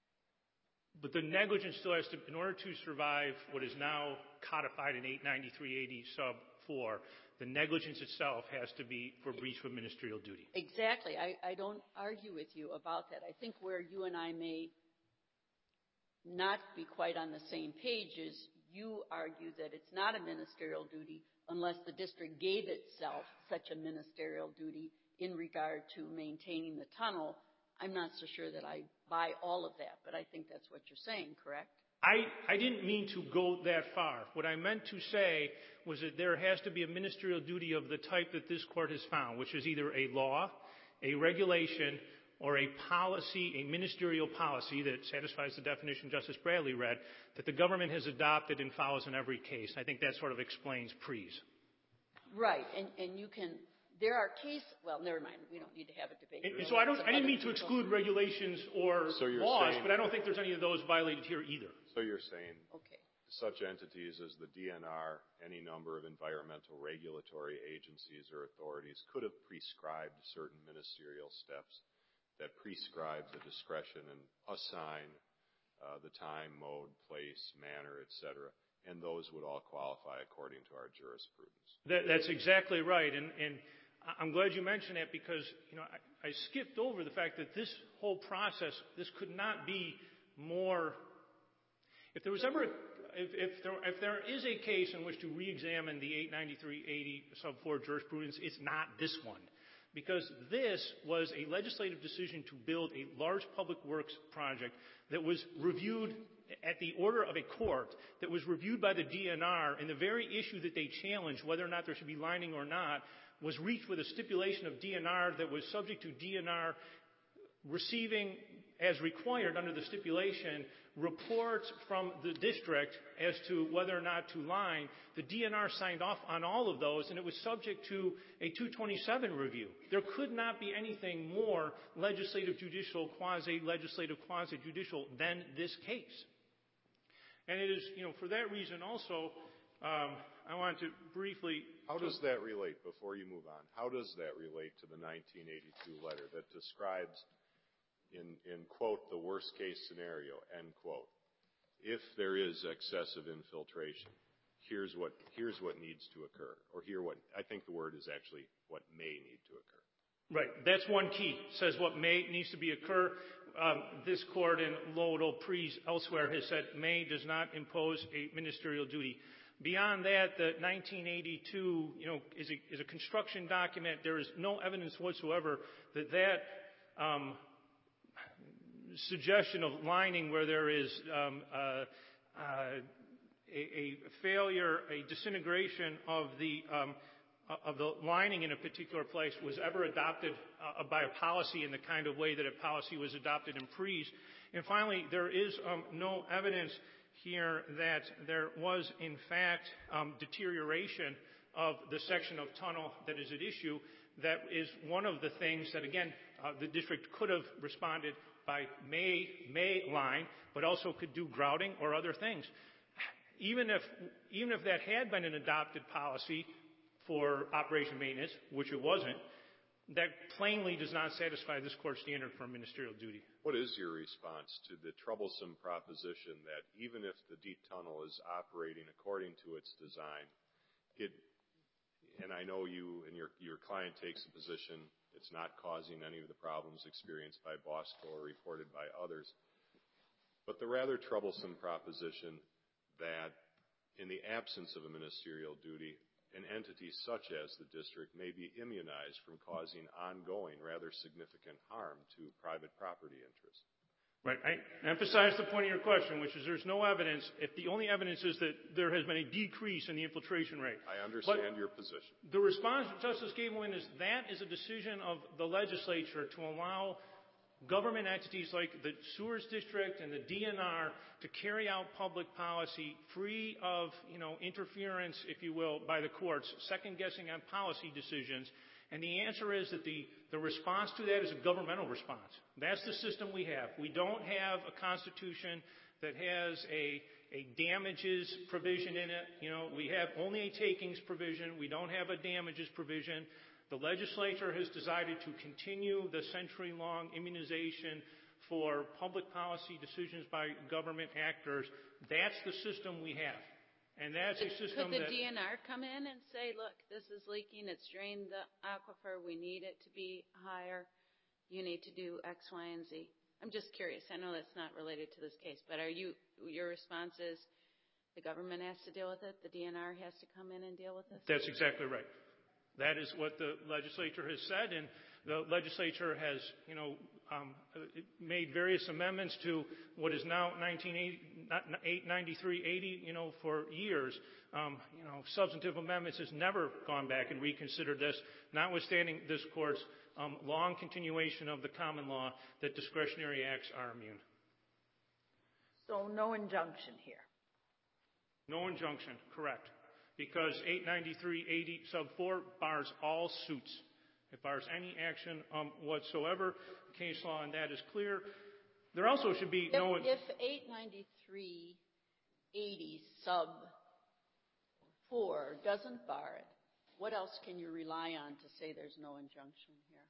But the negligence still has to, in order to survive what is now codified in 89380 sub 4, the negligence itself has to be for breach of ministerial duty. Exactly. I don't argue with you about that. I think where you and I may not be quite on the same page is you argue that it's not a ministerial duty unless the district gave itself such a ministerial duty in regard to maintaining the tunnel. I'm not so sure that I buy all of that, but I think that's what you're saying, correct? I didn't mean to go that far. What I meant to say was that there has to be a ministerial duty of the type that this court has found, which is either a law, a regulation, or a policy, a ministerial policy that satisfies the definition Justice Bradley read, that the government has adopted and follows in every case. I think that sort of explains Prees. Right, and you can, there are cases, well, never mind, we don't need to have a debate. And so I didn't mean to exclude regulations or laws, but I don't think there's any of those violated here either. So you're saying okay. Such entities as the DNR, any number of environmental regulatory agencies or authorities could have prescribed certain ministerial steps that prescribe the discretion and assign the time, mode, place, manner, etc., and those would all qualify according to our jurisprudence. That's exactly right, and I'm glad you mentioned that because I skipped over the fact that this whole process, this could not be more. If there was ever, if there is a case in which to re-examine the 89380 sub 4 jurisprudence, it's not this one. Because this was a legislative decision to build a large public works project that was reviewed at the order of a court, that was reviewed by the DNR, and the very issue that they challenged, whether or not there should be lining or not, was reached with a stipulation of DNR that was subject to DNR receiving, as required under the stipulation, reports from the district as to whether or not to line. The DNR signed off on all of those, and it was subject to a 227 review. There could not be anything more legislative, judicial, quasi-legislative, quasi-judicial than this case. And it is, for that reason also, I want to briefly... How does that relate, before you move on, how does that relate to the 1982 letter that describes in quote, the worst case scenario, end quote, if there is excessive infiltration, here's what needs to occur, or I think the word is actually what may need to occur. Right, that's one key. It says what may needs to be occur. This court in Lowell, Prees, elsewhere has said may does not impose a ministerial duty. Beyond that, the 1982, is a construction document. There is no evidence whatsoever that suggestion of lining where there is a failure, a disintegration of the lining in a particular place was ever adopted by a policy in the kind of way that a policy was adopted in Prees. And finally, there is no evidence here that there was, in fact, deterioration of the section of tunnel that is at issue. that is one of the things that, again, the district could have responded by may line, but also could do grouting or other things. Even if that had been an adopted policy for operation maintenance, which it wasn't, that plainly does not satisfy this court standard for ministerial duty. What is your response to the troublesome proposition that even if the deep tunnel is operating according to its design, and I know you and your client takes the position it's not causing any of the problems experienced by Bosco or reported by others, but the rather troublesome proposition that in the absence of a ministerial duty, an entity such as the district may be immunized from causing ongoing, rather significant harm to private property interests. Right. I emphasize the point of your question, which is there's no evidence. If the only evidence is that there has been a decrease in the infiltration rate. I understand your position. The response Justice Gableman is that is a decision of the legislature to allow government entities like the Sewers District and the DNR to carry out public policy free of, interference, if you will, by the courts, second guessing on policy decisions. And the answer is that the response to that is a governmental response. That's the system we have. We don't have a constitution that has a damages provision in it. We have only a takings provision. We don't have a damages provision. The legislature has decided to continue the century-long immunization for public policy decisions by government actors. That's the system we have. And that's a system Could the DNR come in and say, look, this is leaking, it's drained the aquifer, we need it to be higher, you need to do X, Y, and Z? I'm just curious. I know that's not related to this case, but your response is the government has to deal with it, the DNR has to come in and deal with this? That's exactly right. That is what the legislature has said, and the legislature has, made various amendments to what is now 9380, for years. Substantive amendments has never gone back and reconsidered this, notwithstanding this court's long continuation of the common law that discretionary acts are immune. So no injunction here. No injunction, correct. Because 89380 sub 4 bars all suits. It bars any action whatsoever. Case law on that is clear. There also should be no... If 89380 sub 4 doesn't bar it, what else can you rely on to say there's no injunction here?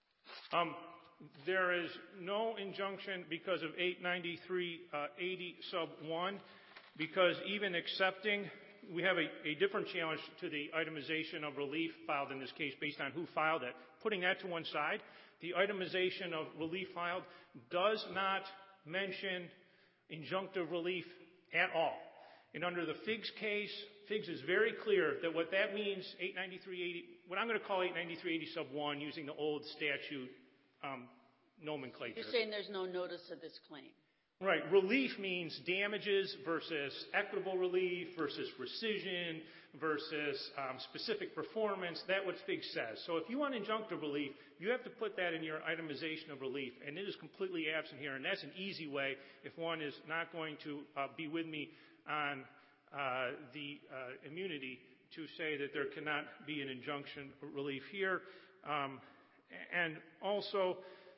There is no injunction because of 89380 sub 1, because even accepting... We have a different challenge to the itemization of relief filed in this case based on who filed it. Putting that to one side, the itemization of relief filed does not mention injunctive relief at all. And under the Figgs case, Figgs is very clear that what that means, 89380, what I'm going to call 89380 sub 1 using the old statute nomenclature. You're saying there's no notice of this claim? Right. Relief means damages versus equitable relief versus rescission versus specific performance. That's what Figgs says. So if you want injunctive relief, you have to put that in your itemization of relief. And it is completely absent here. And that's an easy way if one is not going to be with me on the immunity to say that there cannot be an injunction relief here. And also...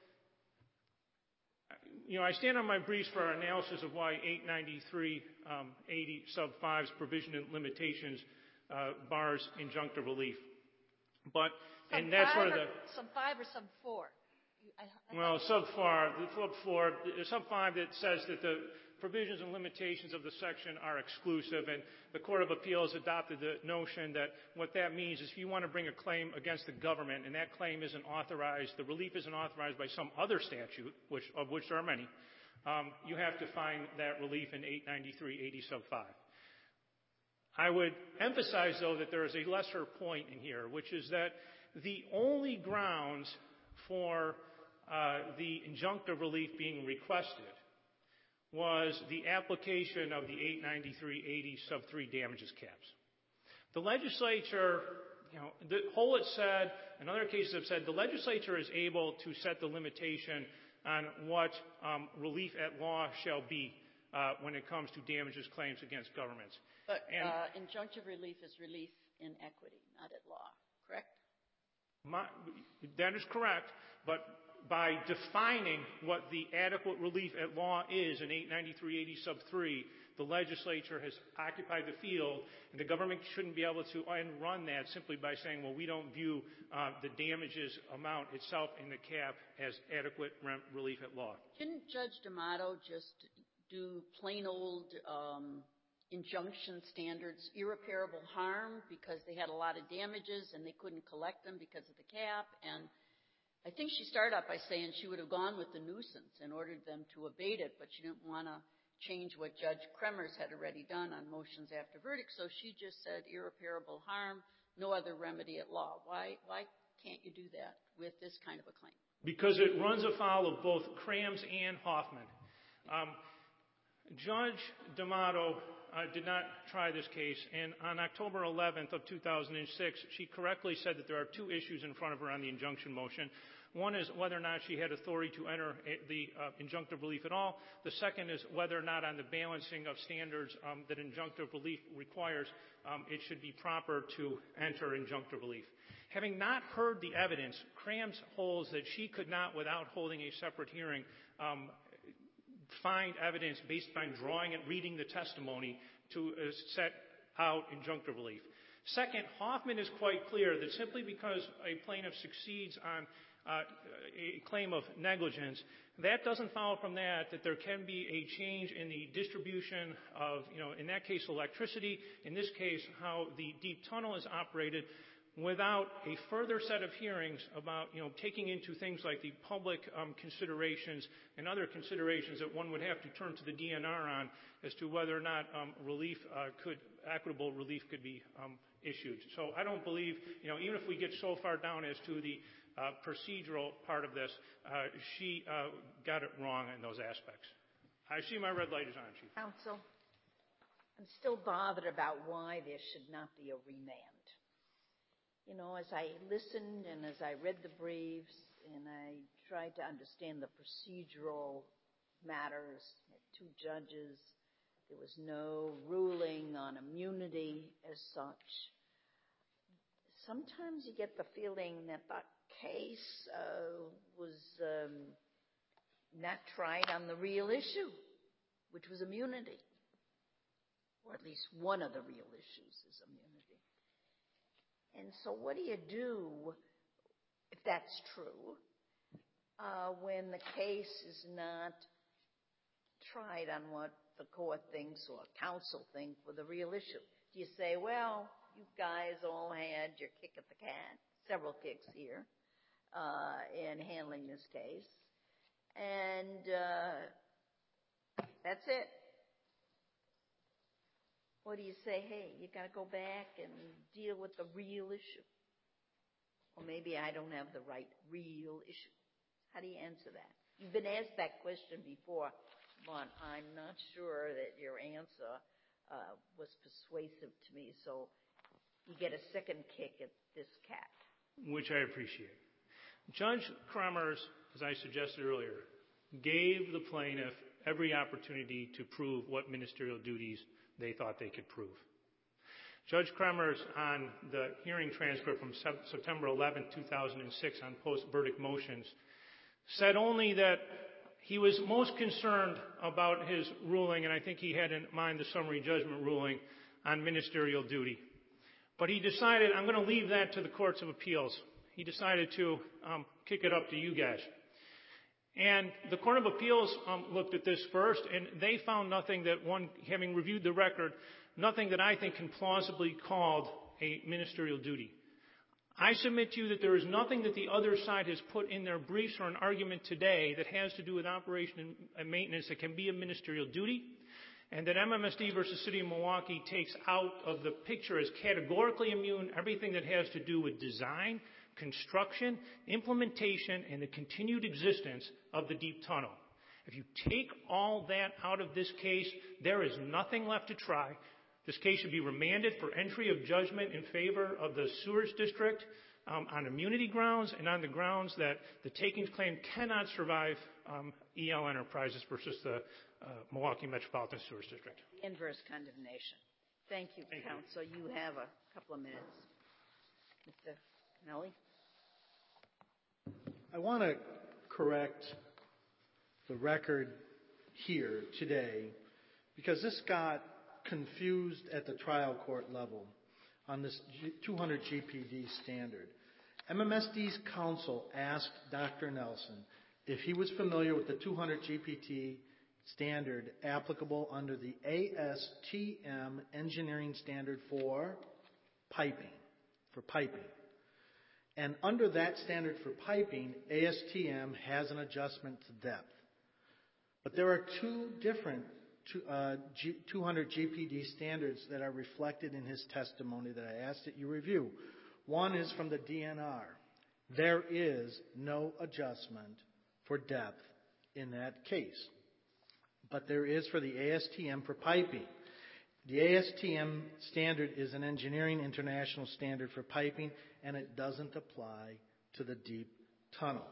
I stand on my briefs for our analysis of why 89380 sub 5's provision and limitations bars injunctive relief. But and that's sort of the sub 5 or sub 4. Well, sub 5 that says that the provisions and limitations of the section are exclusive, and the Court of Appeals adopted the notion that what that means is if you want to bring a claim against the government and that claim isn't authorized, the relief isn't authorized by some other statute, of which there are many, you have to find that relief in 89380 sub 5. I would emphasize, though, that there is a lesser point in here, which is that the only grounds for the injunctive relief being requested was the application of the 89380 sub 3 damages caps. The legislature, Hollett said, and other cases have said, the legislature is able to set the limitation on what relief at law shall be when it comes to damages claims against governments. But injunctive relief is relief in equity, not at law, correct? That is correct, but by defining what the adequate relief at law is in 893-80 sub 3, the legislature has occupied the field, and the government shouldn't be able to run that simply by saying, well, we don't view the damages amount itself in the cap as adequate relief at law. Didn't Judge D'Amato just do plain old injunction standards, irreparable harm, because they had a lot of damages and they couldn't collect them because of the cap? And I think she started out by saying she would have gone with the nuisance and ordered them to abate it, but she didn't want to change what Judge Kremers had already done on motions after verdict, so she just said irreparable harm, no other remedy at law. Why can't you do that with this kind of a claim? Because it runs afoul of both Krams and Hoffman. Judge D'Amato did not try this case, and on October 11th of 2006, she correctly said that there are two issues in front of her on the injunction motion. One is whether or not she had authority to enter the injunctive relief at all. The second is whether or not on the balancing of standards that injunctive relief requires, it should be proper to enter injunctive relief. Having not heard the evidence, Krams holds that she could not, without holding a separate hearing, find evidence based on drawing and reading the testimony to set out injunctive relief. Second, Hoffman is quite clear that simply because a plaintiff succeeds on a claim of negligence, that doesn't follow from that there can be a change in the distribution of, in that case, electricity, in this case, how the deep tunnel is operated, without a further set of hearings about, taking into things like the public considerations and other considerations that one would have to turn to the DNR on as to whether or not equitable relief could be issued. So I don't believe, even if we get so far down as to the procedural part of this, she got it wrong in those aspects. I see my red light is on, Chief. Counsel, I'm still bothered about why there should not be a remand. As I listened and as I read the briefs and I tried to understand the procedural matters, two judges, there was no ruling on immunity as such. Sometimes you get the feeling that the case was not tried on the real issue, which was immunity, or at least one of the real issues is immunity. And so what do you do, if that's true, when the case is not tried on what the court thinks or counsel think for the real issue? Do you say, well, you guys all had your kick at the cat, several kicks here, in handling this case, and that's it? Or do you say, hey, you got to go back and deal with the real issue? Or maybe I don't have the right real issue. How do you answer that? You've been asked that question before, but I'm not sure that your answer was persuasive to me. So you get a second kick at this cat. Which I appreciate. Judge Kremers, as I suggested earlier, gave the plaintiff every opportunity to prove what ministerial duties they thought they could prove. Judge Kremers, on the hearing transcript from September 11, 2006, on post-verdict motions, said only that he was most concerned about his ruling, and I think he had in mind the summary judgment ruling on ministerial duty. But he decided, I'm going to leave that to the courts of appeals. He decided to kick it up to you guys. And the Court of Appeals looked at this first, and they found nothing that having reviewed the record, nothing that I think can plausibly called a ministerial duty. I submit to you that there is nothing that the other side has put in their briefs or an argument today that has to do with operation and maintenance that can be a ministerial duty, and that MMSD versus City of Milwaukee takes out of the picture as categorically immune everything that has to do with design, construction, implementation, and the continued existence of the deep tunnel. If you take all that out of this case, there is nothing left to try. This case should be remanded for entry of judgment in favor of the sewers district on immunity grounds and on the grounds that the takings claim cannot survive EL Enterprises versus the Milwaukee Metropolitan Sewers District. Inverse condemnation. Thank you, counsel. You have a couple of minutes. Mr. Nelly? I want to correct the record here today because this got confused at the trial court level on this 200 GPD standard. MMSD's counsel asked Dr. Nelson if he was familiar with the 200 GPT standard applicable under the ASTM engineering standard for piping. And under that standard for piping, ASTM has an adjustment to depth. But there are two different 200 GPD standards that are reflected in his testimony that I asked that you review. One is from the DNR. There is no adjustment for depth in that case. But there is for the ASTM for piping. The ASTM standard is an engineering international standard for piping, and it doesn't apply to the deep tunnel.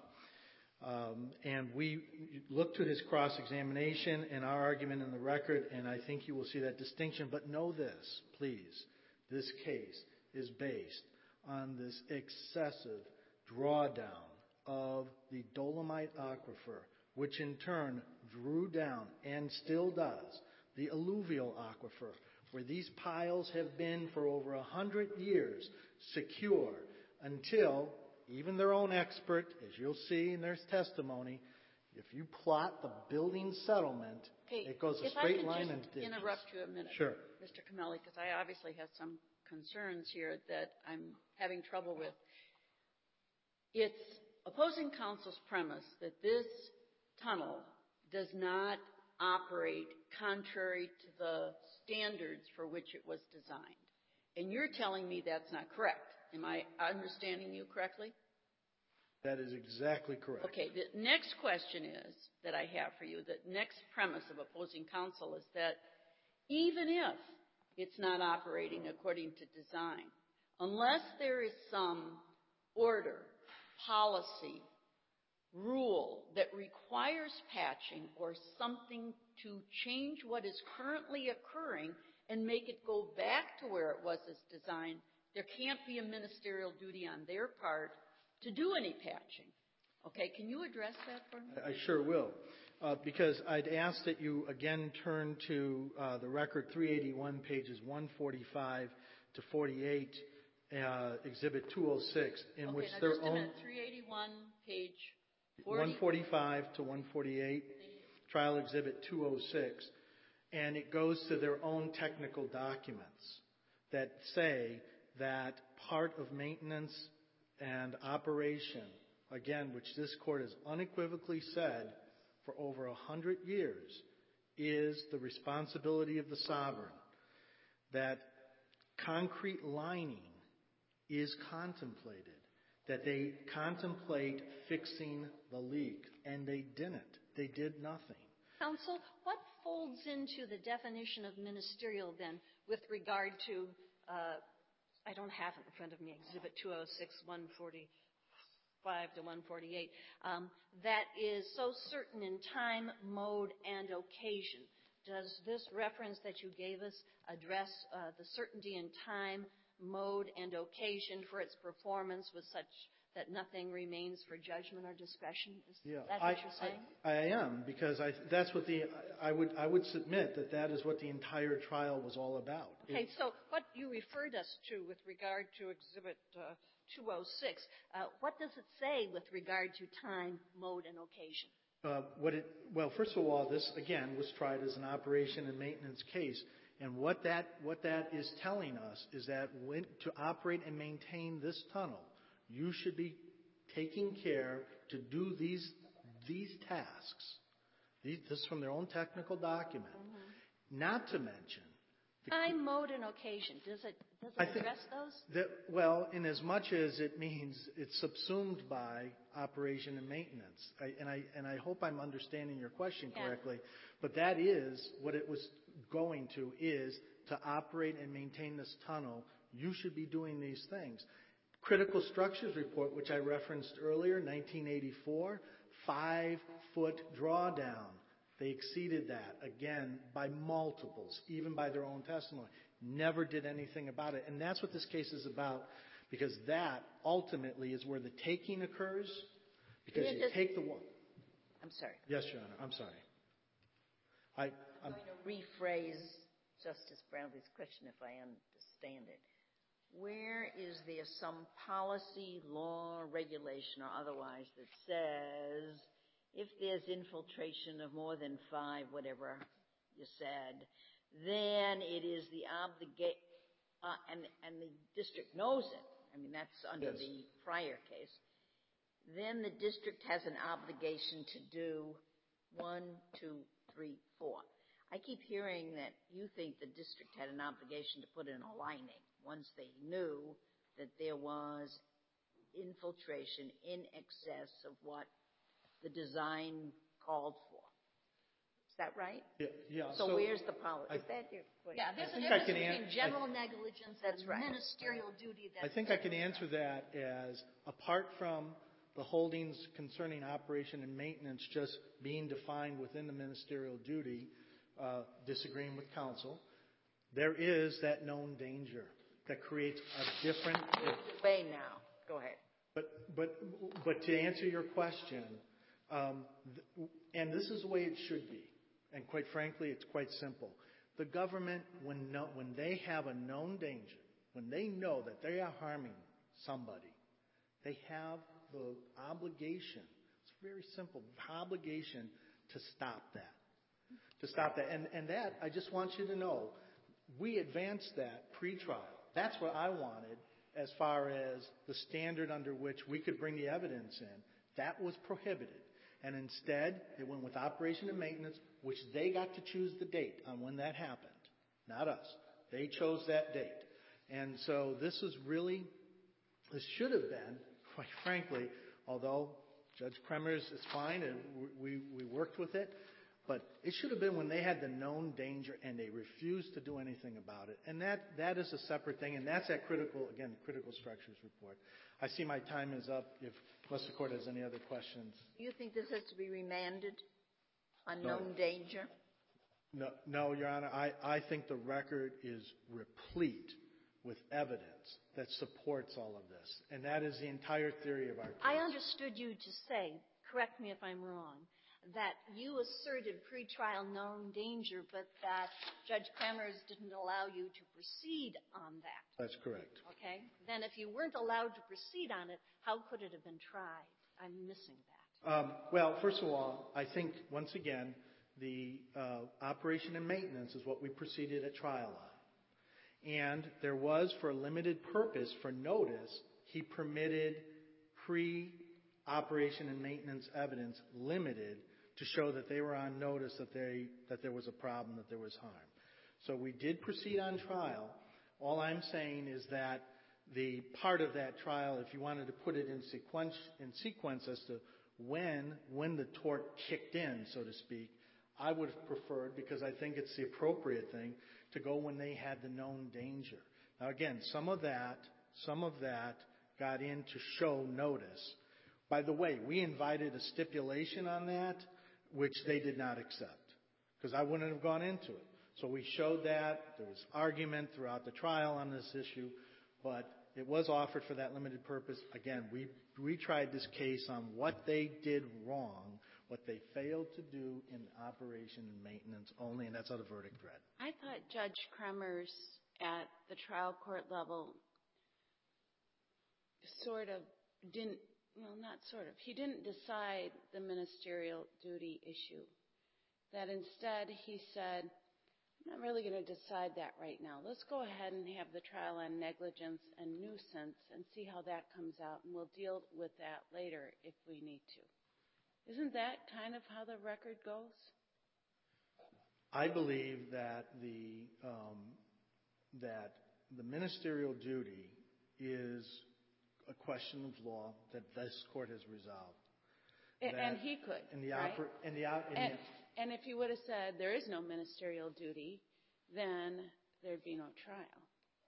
And we looked to his cross-examination and our argument in the record, and I think you will see that distinction. But know this, please. This case is based on this excessive drawdown of the Dolomite Aquifer, which in turn drew down, and still does, the alluvial aquifer, where these piles have been for over 100 years secure until even their own expert, as you'll see in their testimony, if you plot the building settlement, it goes a straight line and If I could just interrupt you a minute, Sure. Mr. Camelli, because I obviously have some concerns here that I'm having trouble with. It's opposing counsel's premise that this tunnel does not operate contrary to the standards for which it was designed. And you're telling me that's not correct. Am I understanding you correctly? That is exactly correct. Okay, the next question is, that I have for you, the next premise of opposing counsel is that even if it's not operating according to design, unless there is some order, policy, rule that requires patching or something to change what is currently occurring and make it go back to where it was as designed, there can't be a ministerial duty on their part to do any patching. Okay, can you address that for me? I sure will. Because I'd ask that you again turn to the record 381, pages 145 to 48, Exhibit 206, in which their just a own... minute, 381, page 40? 145 to 148, Trial Exhibit 206. And it goes to their own technical documents that say that part of maintenance and operation, again, which this court has unequivocally said for over 100 years, is the responsibility of the sovereign. That concrete lining is contemplated, that they contemplate fixing the leak, and they didn't. They did nothing. Counsel, what folds into the definition of ministerial then with regard to, I don't have it in front of me, Exhibit 206, 145 to 148, that is so certain in time, mode, and occasion? Does this reference that you gave us address the certainty in time, mode, and occasion for its performance with such that nothing remains for judgment or discretion? Is that what you're saying? I am, because that's what I would submit that is what the entire trial was all about. Okay, so what you referred us to with regard to Exhibit 206, what does it say with regard to time, mode, and occasion? Well, first of all, this again was tried as an operation and maintenance case, and what that is telling us is that to operate and maintain this tunnel, you should be taking care to do these tasks. This is from their own technical document. Mm-hmm. Not to mention time, mode, and occasion. Does it address those? Well, in as much as it means it's subsumed by operation and maintenance. I hope I'm understanding your question correctly. But that is what it was going to, is to operate and maintain this tunnel. You should be doing these things. Critical Structures Report, which I referenced earlier, 1984, 5-foot drawdown. They exceeded that, again, by multiples, even by their own testimony. Never did anything about it. And that's what this case is about, because that ultimately is where the taking occurs. Because you take the one. I'm sorry. Yes, Your Honor. I'm sorry. I'm going to rephrase Justice Brownlee's question if I understand it. Where is there some policy, law, regulation, or otherwise that says if there's infiltration of more than 5, whatever you said, then it is the and the district knows it. I mean, that's under the prior case. Then the district has an obligation to do 1, 2, 3, 4. I keep hearing that you think the district had an obligation to put in a lining once they knew that there was infiltration in excess of what the design called for. Is that right? Yeah. So where's the policy? Is that your question? Yeah, there's a difference between general negligence and ministerial duty. I think I can answer that as, apart from the holdings concerning operation and maintenance just being defined within the ministerial duty, disagreeing with counsel, there is that known danger that creates a different... way now. Go ahead. But to answer your question, and this is the way it should be, and quite frankly, it's quite simple. The government, when they have a known danger, when they know that they are harming somebody, they have the obligation, it's very simple, obligation to stop that. And that, I just want you to know, we advanced that pre-trial. That's what I wanted as far as the standard under which we could bring the evidence in. That was prohibited. And instead, it went with operation and maintenance, which they got to choose the date on when that happened, not us. They chose that date. And so this should have been, quite frankly, although Judge Kremers is fine and we worked with it, but it should have been when they had the known danger and they refused to do anything about it. And that is a separate thing, and that's that critical structures report. I see my time is up, unless the court has any other questions. Do you think this has to be remanded on known danger? No, Your Honor. I think the record is replete with evidence that supports all of this, and that is the entire theory of our case. I understood you to say, correct me if I'm wrong, that you asserted pretrial known danger, but that Judge Kremers didn't allow you to proceed on that. That's correct. Okay? Then if you weren't allowed to proceed on it, how could it have been tried? I'm missing that. Well, first of all, I think, once again, the operation and maintenance is what we proceeded at trial on. And there was, for a limited purpose, for notice, he permitted pre-operation and maintenance evidence limited to show that they were on notice that there was a problem, that there was harm. So we did proceed on trial. All I'm saying is that the part of that trial, if you wanted to put it in sequence as to when the tort kicked in, so to speak, I would have preferred, because I think it's the appropriate thing, to go when they had the known danger. Now again, some of that got in to show notice. By the way, we invited a stipulation on that, which they did not accept, because I wouldn't have gone into it. So we showed that. There was argument throughout the trial on this issue, but it was offered for that limited purpose. Again, we tried this case on what they did wrong, what they failed to do in operation and maintenance only, and that's how the verdict read. I thought Judge Kremers at the trial court level he didn't decide the ministerial duty issue. That instead he said, I'm not really going to decide that right now. Let's go ahead and have the trial on negligence and nuisance and see how that comes out, and we'll deal with that later if we need to. Isn't that kind of how the record goes? I believe that the ministerial duty is a question of law that this court has resolved. And he could, right? And if he would have said there is no ministerial duty, then there'd be no trial.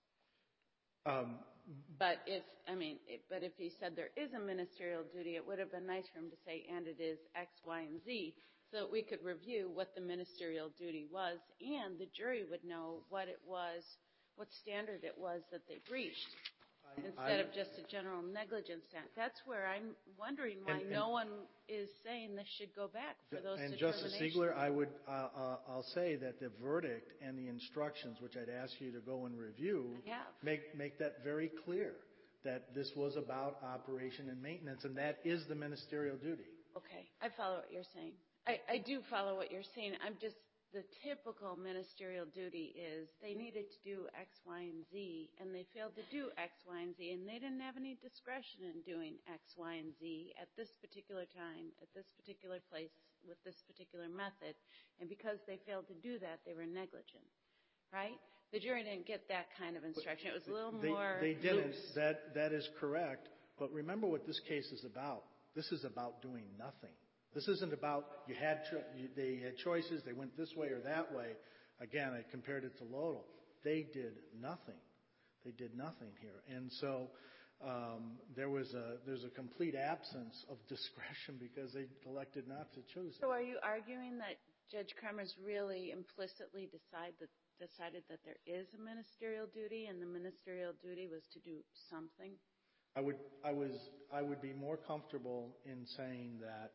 But if he said there is a ministerial duty, it would have been nice for him to say, and it is X, Y, and Z, so that we could review what the ministerial duty was, and the jury would know what it was, what standard it was that they breached. instead of just a general negligence act. That's where I'm wondering why no one is saying this should go back for those and determinations. Justice Ziegler, I'll say that the verdict and the instructions, which I'd ask you to go and review, make that very clear, that this was about operation and maintenance, and that is the ministerial duty. Okay, I follow what you're saying. I do follow what you're saying. The typical ministerial duty is they needed to do X, Y, and Z, and they failed to do X, Y, and Z, and they didn't have any discretion in doing X, Y, and Z at this particular time, at this particular place, with this particular method. And because they failed to do that, they were negligent, right? The jury didn't get that kind of instruction. It was a little more They didn't. loose. That is correct. But remember what this case is about. This is about doing nothing. This isn't about they had choices, they went this way or that way. Again, I compared it to Lodel. They did nothing. They did nothing here. And so there's a complete absence of discretion because they elected not to choose it. So are you arguing that Judge Kremers really implicitly decided that there is a ministerial duty and the ministerial duty was to do something? I would be more comfortable in saying that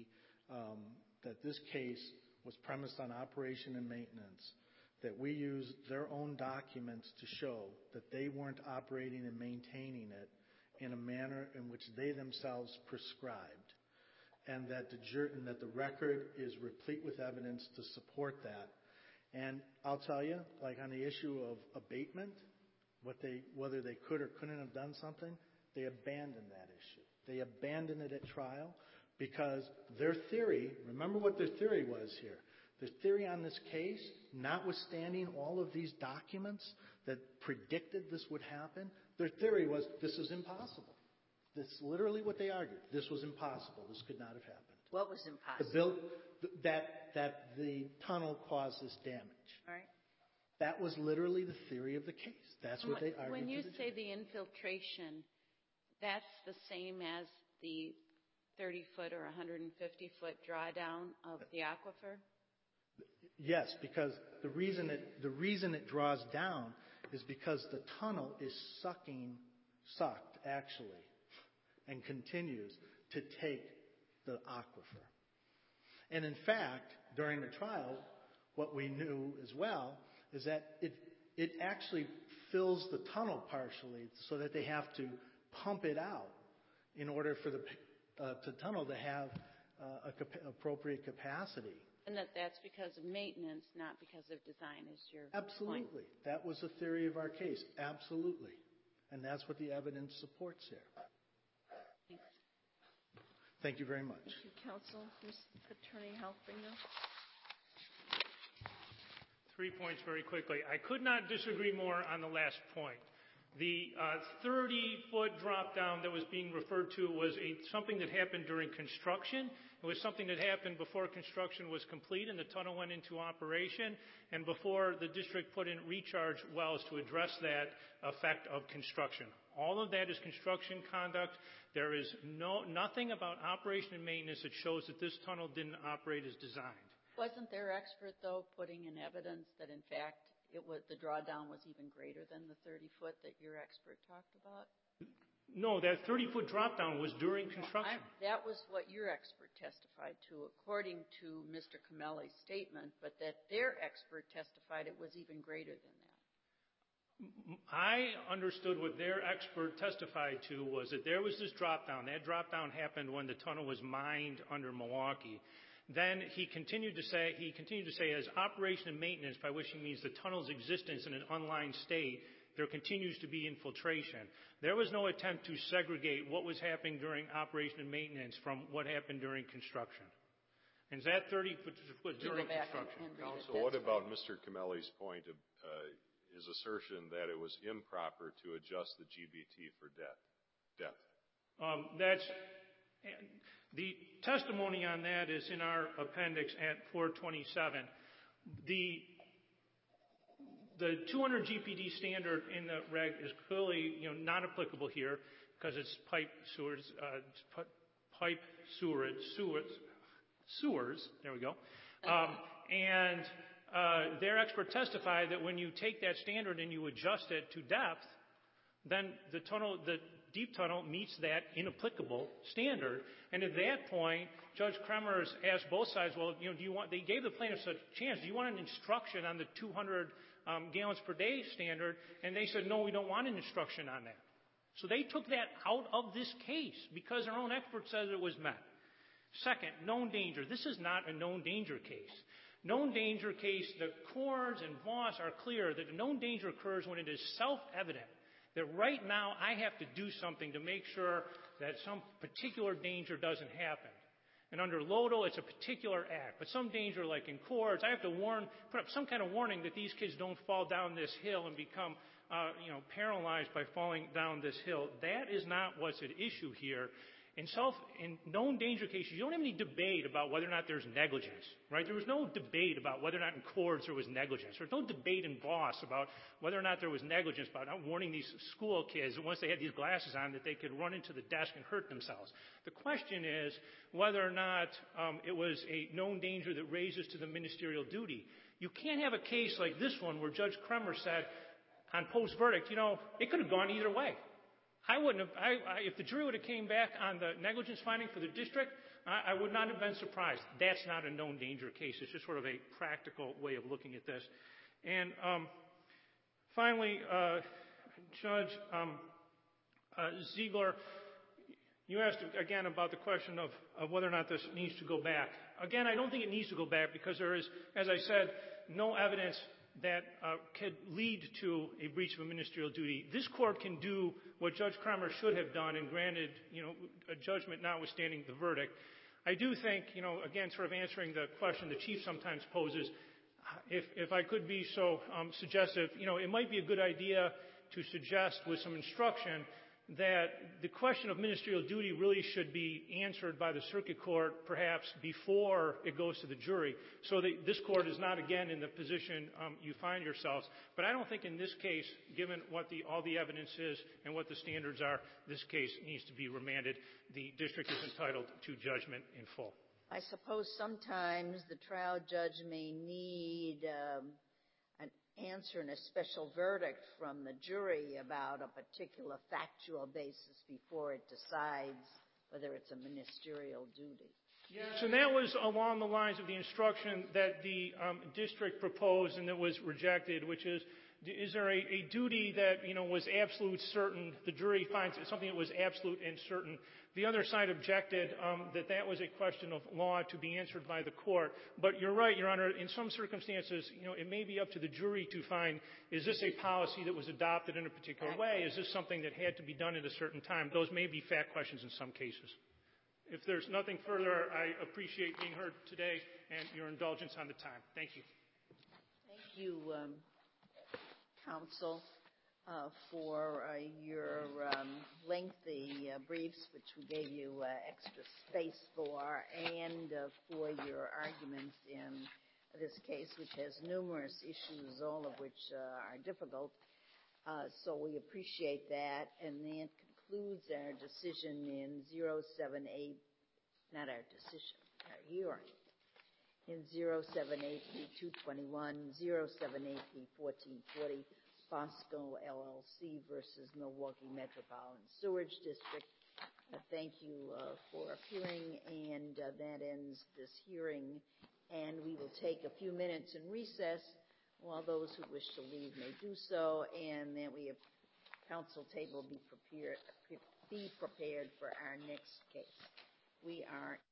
that this case was premised on operation and maintenance, that we used their own documents to show that they weren't operating and maintaining it in a manner in which they themselves prescribed, and that the record is replete with evidence to support that. And I'll tell you, like on the issue of abatement, whether they could or couldn't have done something, they abandoned that issue. They abandoned it at trial because their theory, remember what their theory was here. Their theory on this case, notwithstanding all of these documents that predicted this would happen, their theory was this is impossible. That's literally what they argued. This was impossible. This could not have happened. What was impossible? That the tunnel causes damage. All right. That was literally the theory of the case. That's what they argued. When you say the infiltration, that's the same as the 30-foot or 150-foot drawdown of the aquifer? Yes, because the reason it draws down is because the tunnel is sucked actually, and continues to take the aquifer. And in fact, during the trial, what we knew as well is that it actually fills the tunnel partially so that they have to pump it out in order for the tunnel to have appropriate capacity. And that's because of maintenance, not because of design, is your Absolutely. point. That was the theory of our case. Absolutely. And that's what the evidence supports here. Thanks. Thank you very much. Thank you, counsel. Ms. Attorney Halfinger. 3 points very quickly. I could not disagree more on the last point. The 30-foot drop down that was being referred to was something that happened during construction. It was something that happened before construction was complete and the tunnel went into operation, and before the district put in recharge wells to address that effect of construction. All of that is construction conduct. There is nothing about operation and maintenance that shows that this tunnel didn't operate as designed. Wasn't their expert, though, putting in evidence that, in fact, the drawdown was even greater than the 30-foot that your expert talked about? No, that 30-foot drop down was during construction. That was what your expert testified to, according to Mr. Comelli's statement, but that their expert testified it was even greater than that. I understood what their expert testified to was that there was this drop down. That drop down happened when the tunnel was mined under Milwaukee. Then he continued to say as operation and maintenance, by which he means the tunnel's existence in an unlined state, there continues to be infiltration. There was no attempt to segregate what was happening during operation and maintenance from what happened during construction. And that 30-foot during construction. Counsel, what about Mr. Comelli's point of his assertion that it was improper to adjust the GBT for depth? The testimony on that is in our appendix at 427. The 200 GPD standard in the reg is clearly not applicable here because it's pipe sewers. There we go. And their expert testified that when you take that standard and you adjust it to depth, then the deep tunnel meets that inapplicable standard. And at that point, Judge Kremers asked both sides, well, they gave the plaintiffs a chance. Do you want an instruction on the 200 gallons per day standard? And they said, no, we don't want an instruction on that. So they took that out of this case because their own expert says it was met. Second, known danger. This is not a known danger case. Known danger case, the Cords and Voss are clear that a known danger occurs when it is self-evident that right now I have to do something to make sure that some particular danger doesn't happen. And under Lodo, it's a particular act. But some danger, like in Cords, I have to put up some kind of warning that these kids don't fall down this hill and become paralyzed by falling down this hill. That is not what's at issue here. In known danger cases, you don't have any debate about whether or not there's negligence, right? There was no debate about whether or not in Cords there was negligence. There was no debate in Voss about whether or not there was negligence, about not warning these school kids that once they had these glasses on that they could run into the desk and hurt themselves. The question is whether or not it was a known danger that raises to the ministerial duty. You can't have a case like this one where Judge Kremer said on post-verdict, it could have gone either way. If the jury would have came back on the negligence finding for the district, I would not have been surprised. That's not a known danger case. It's just sort of a practical way of looking at this. And finally, Judge Ziegler, you asked again about the question of whether or not this needs to go back. Again, I don't think it needs to go back because there is, as I said, no evidence that could lead to a breach of a ministerial duty. This court can do what Judge Kremer should have done and granted, a judgment notwithstanding the verdict. I do think, again, sort of answering the question the Chief sometimes poses, if I could be so suggestive, it might be a good idea to suggest with some instruction that the question of ministerial duty really should be answered by the circuit court perhaps before it goes to the jury, so that this court is not again in the position you find yourselves. But I don't think in this case, given what all the evidence is and what the standards are, this case needs to be remanded. The district is entitled to judgment in full. I suppose sometimes the trial judge may need an answer and a special verdict from the jury about a particular factual basis before it decides whether it's a ministerial duty. Yes, and that was along the lines of the instruction that the district proposed and that was rejected, which is there a duty that, was absolute certain? The jury finds something that was absolute and certain. The other side objected that was a question of law to be answered by the court. But you're right, Your Honor, in some circumstances, it may be up to the jury to find, is this a policy that was adopted in a particular way? Is this something that had to be done at a certain time? Those may be fact questions in some cases. If there's nothing further, I appreciate being heard today and your indulgence on the time. Thank you. Thank you, counsel, for your lengthy briefs, which we gave you extra space for, and for your arguments in this case, which has numerous issues, all of which are difficult. So we appreciate that. And that concludes our decision in 078, not our decision, our hearing. In 078P221, 078P1440, Bosco LLC versus Milwaukee Metropolitan Sewerage District. Thank you for appearing, and that ends this hearing. And we will take a few minutes in recess while those who wish to leave may do so, and then we have council table be prepared for our next case. We are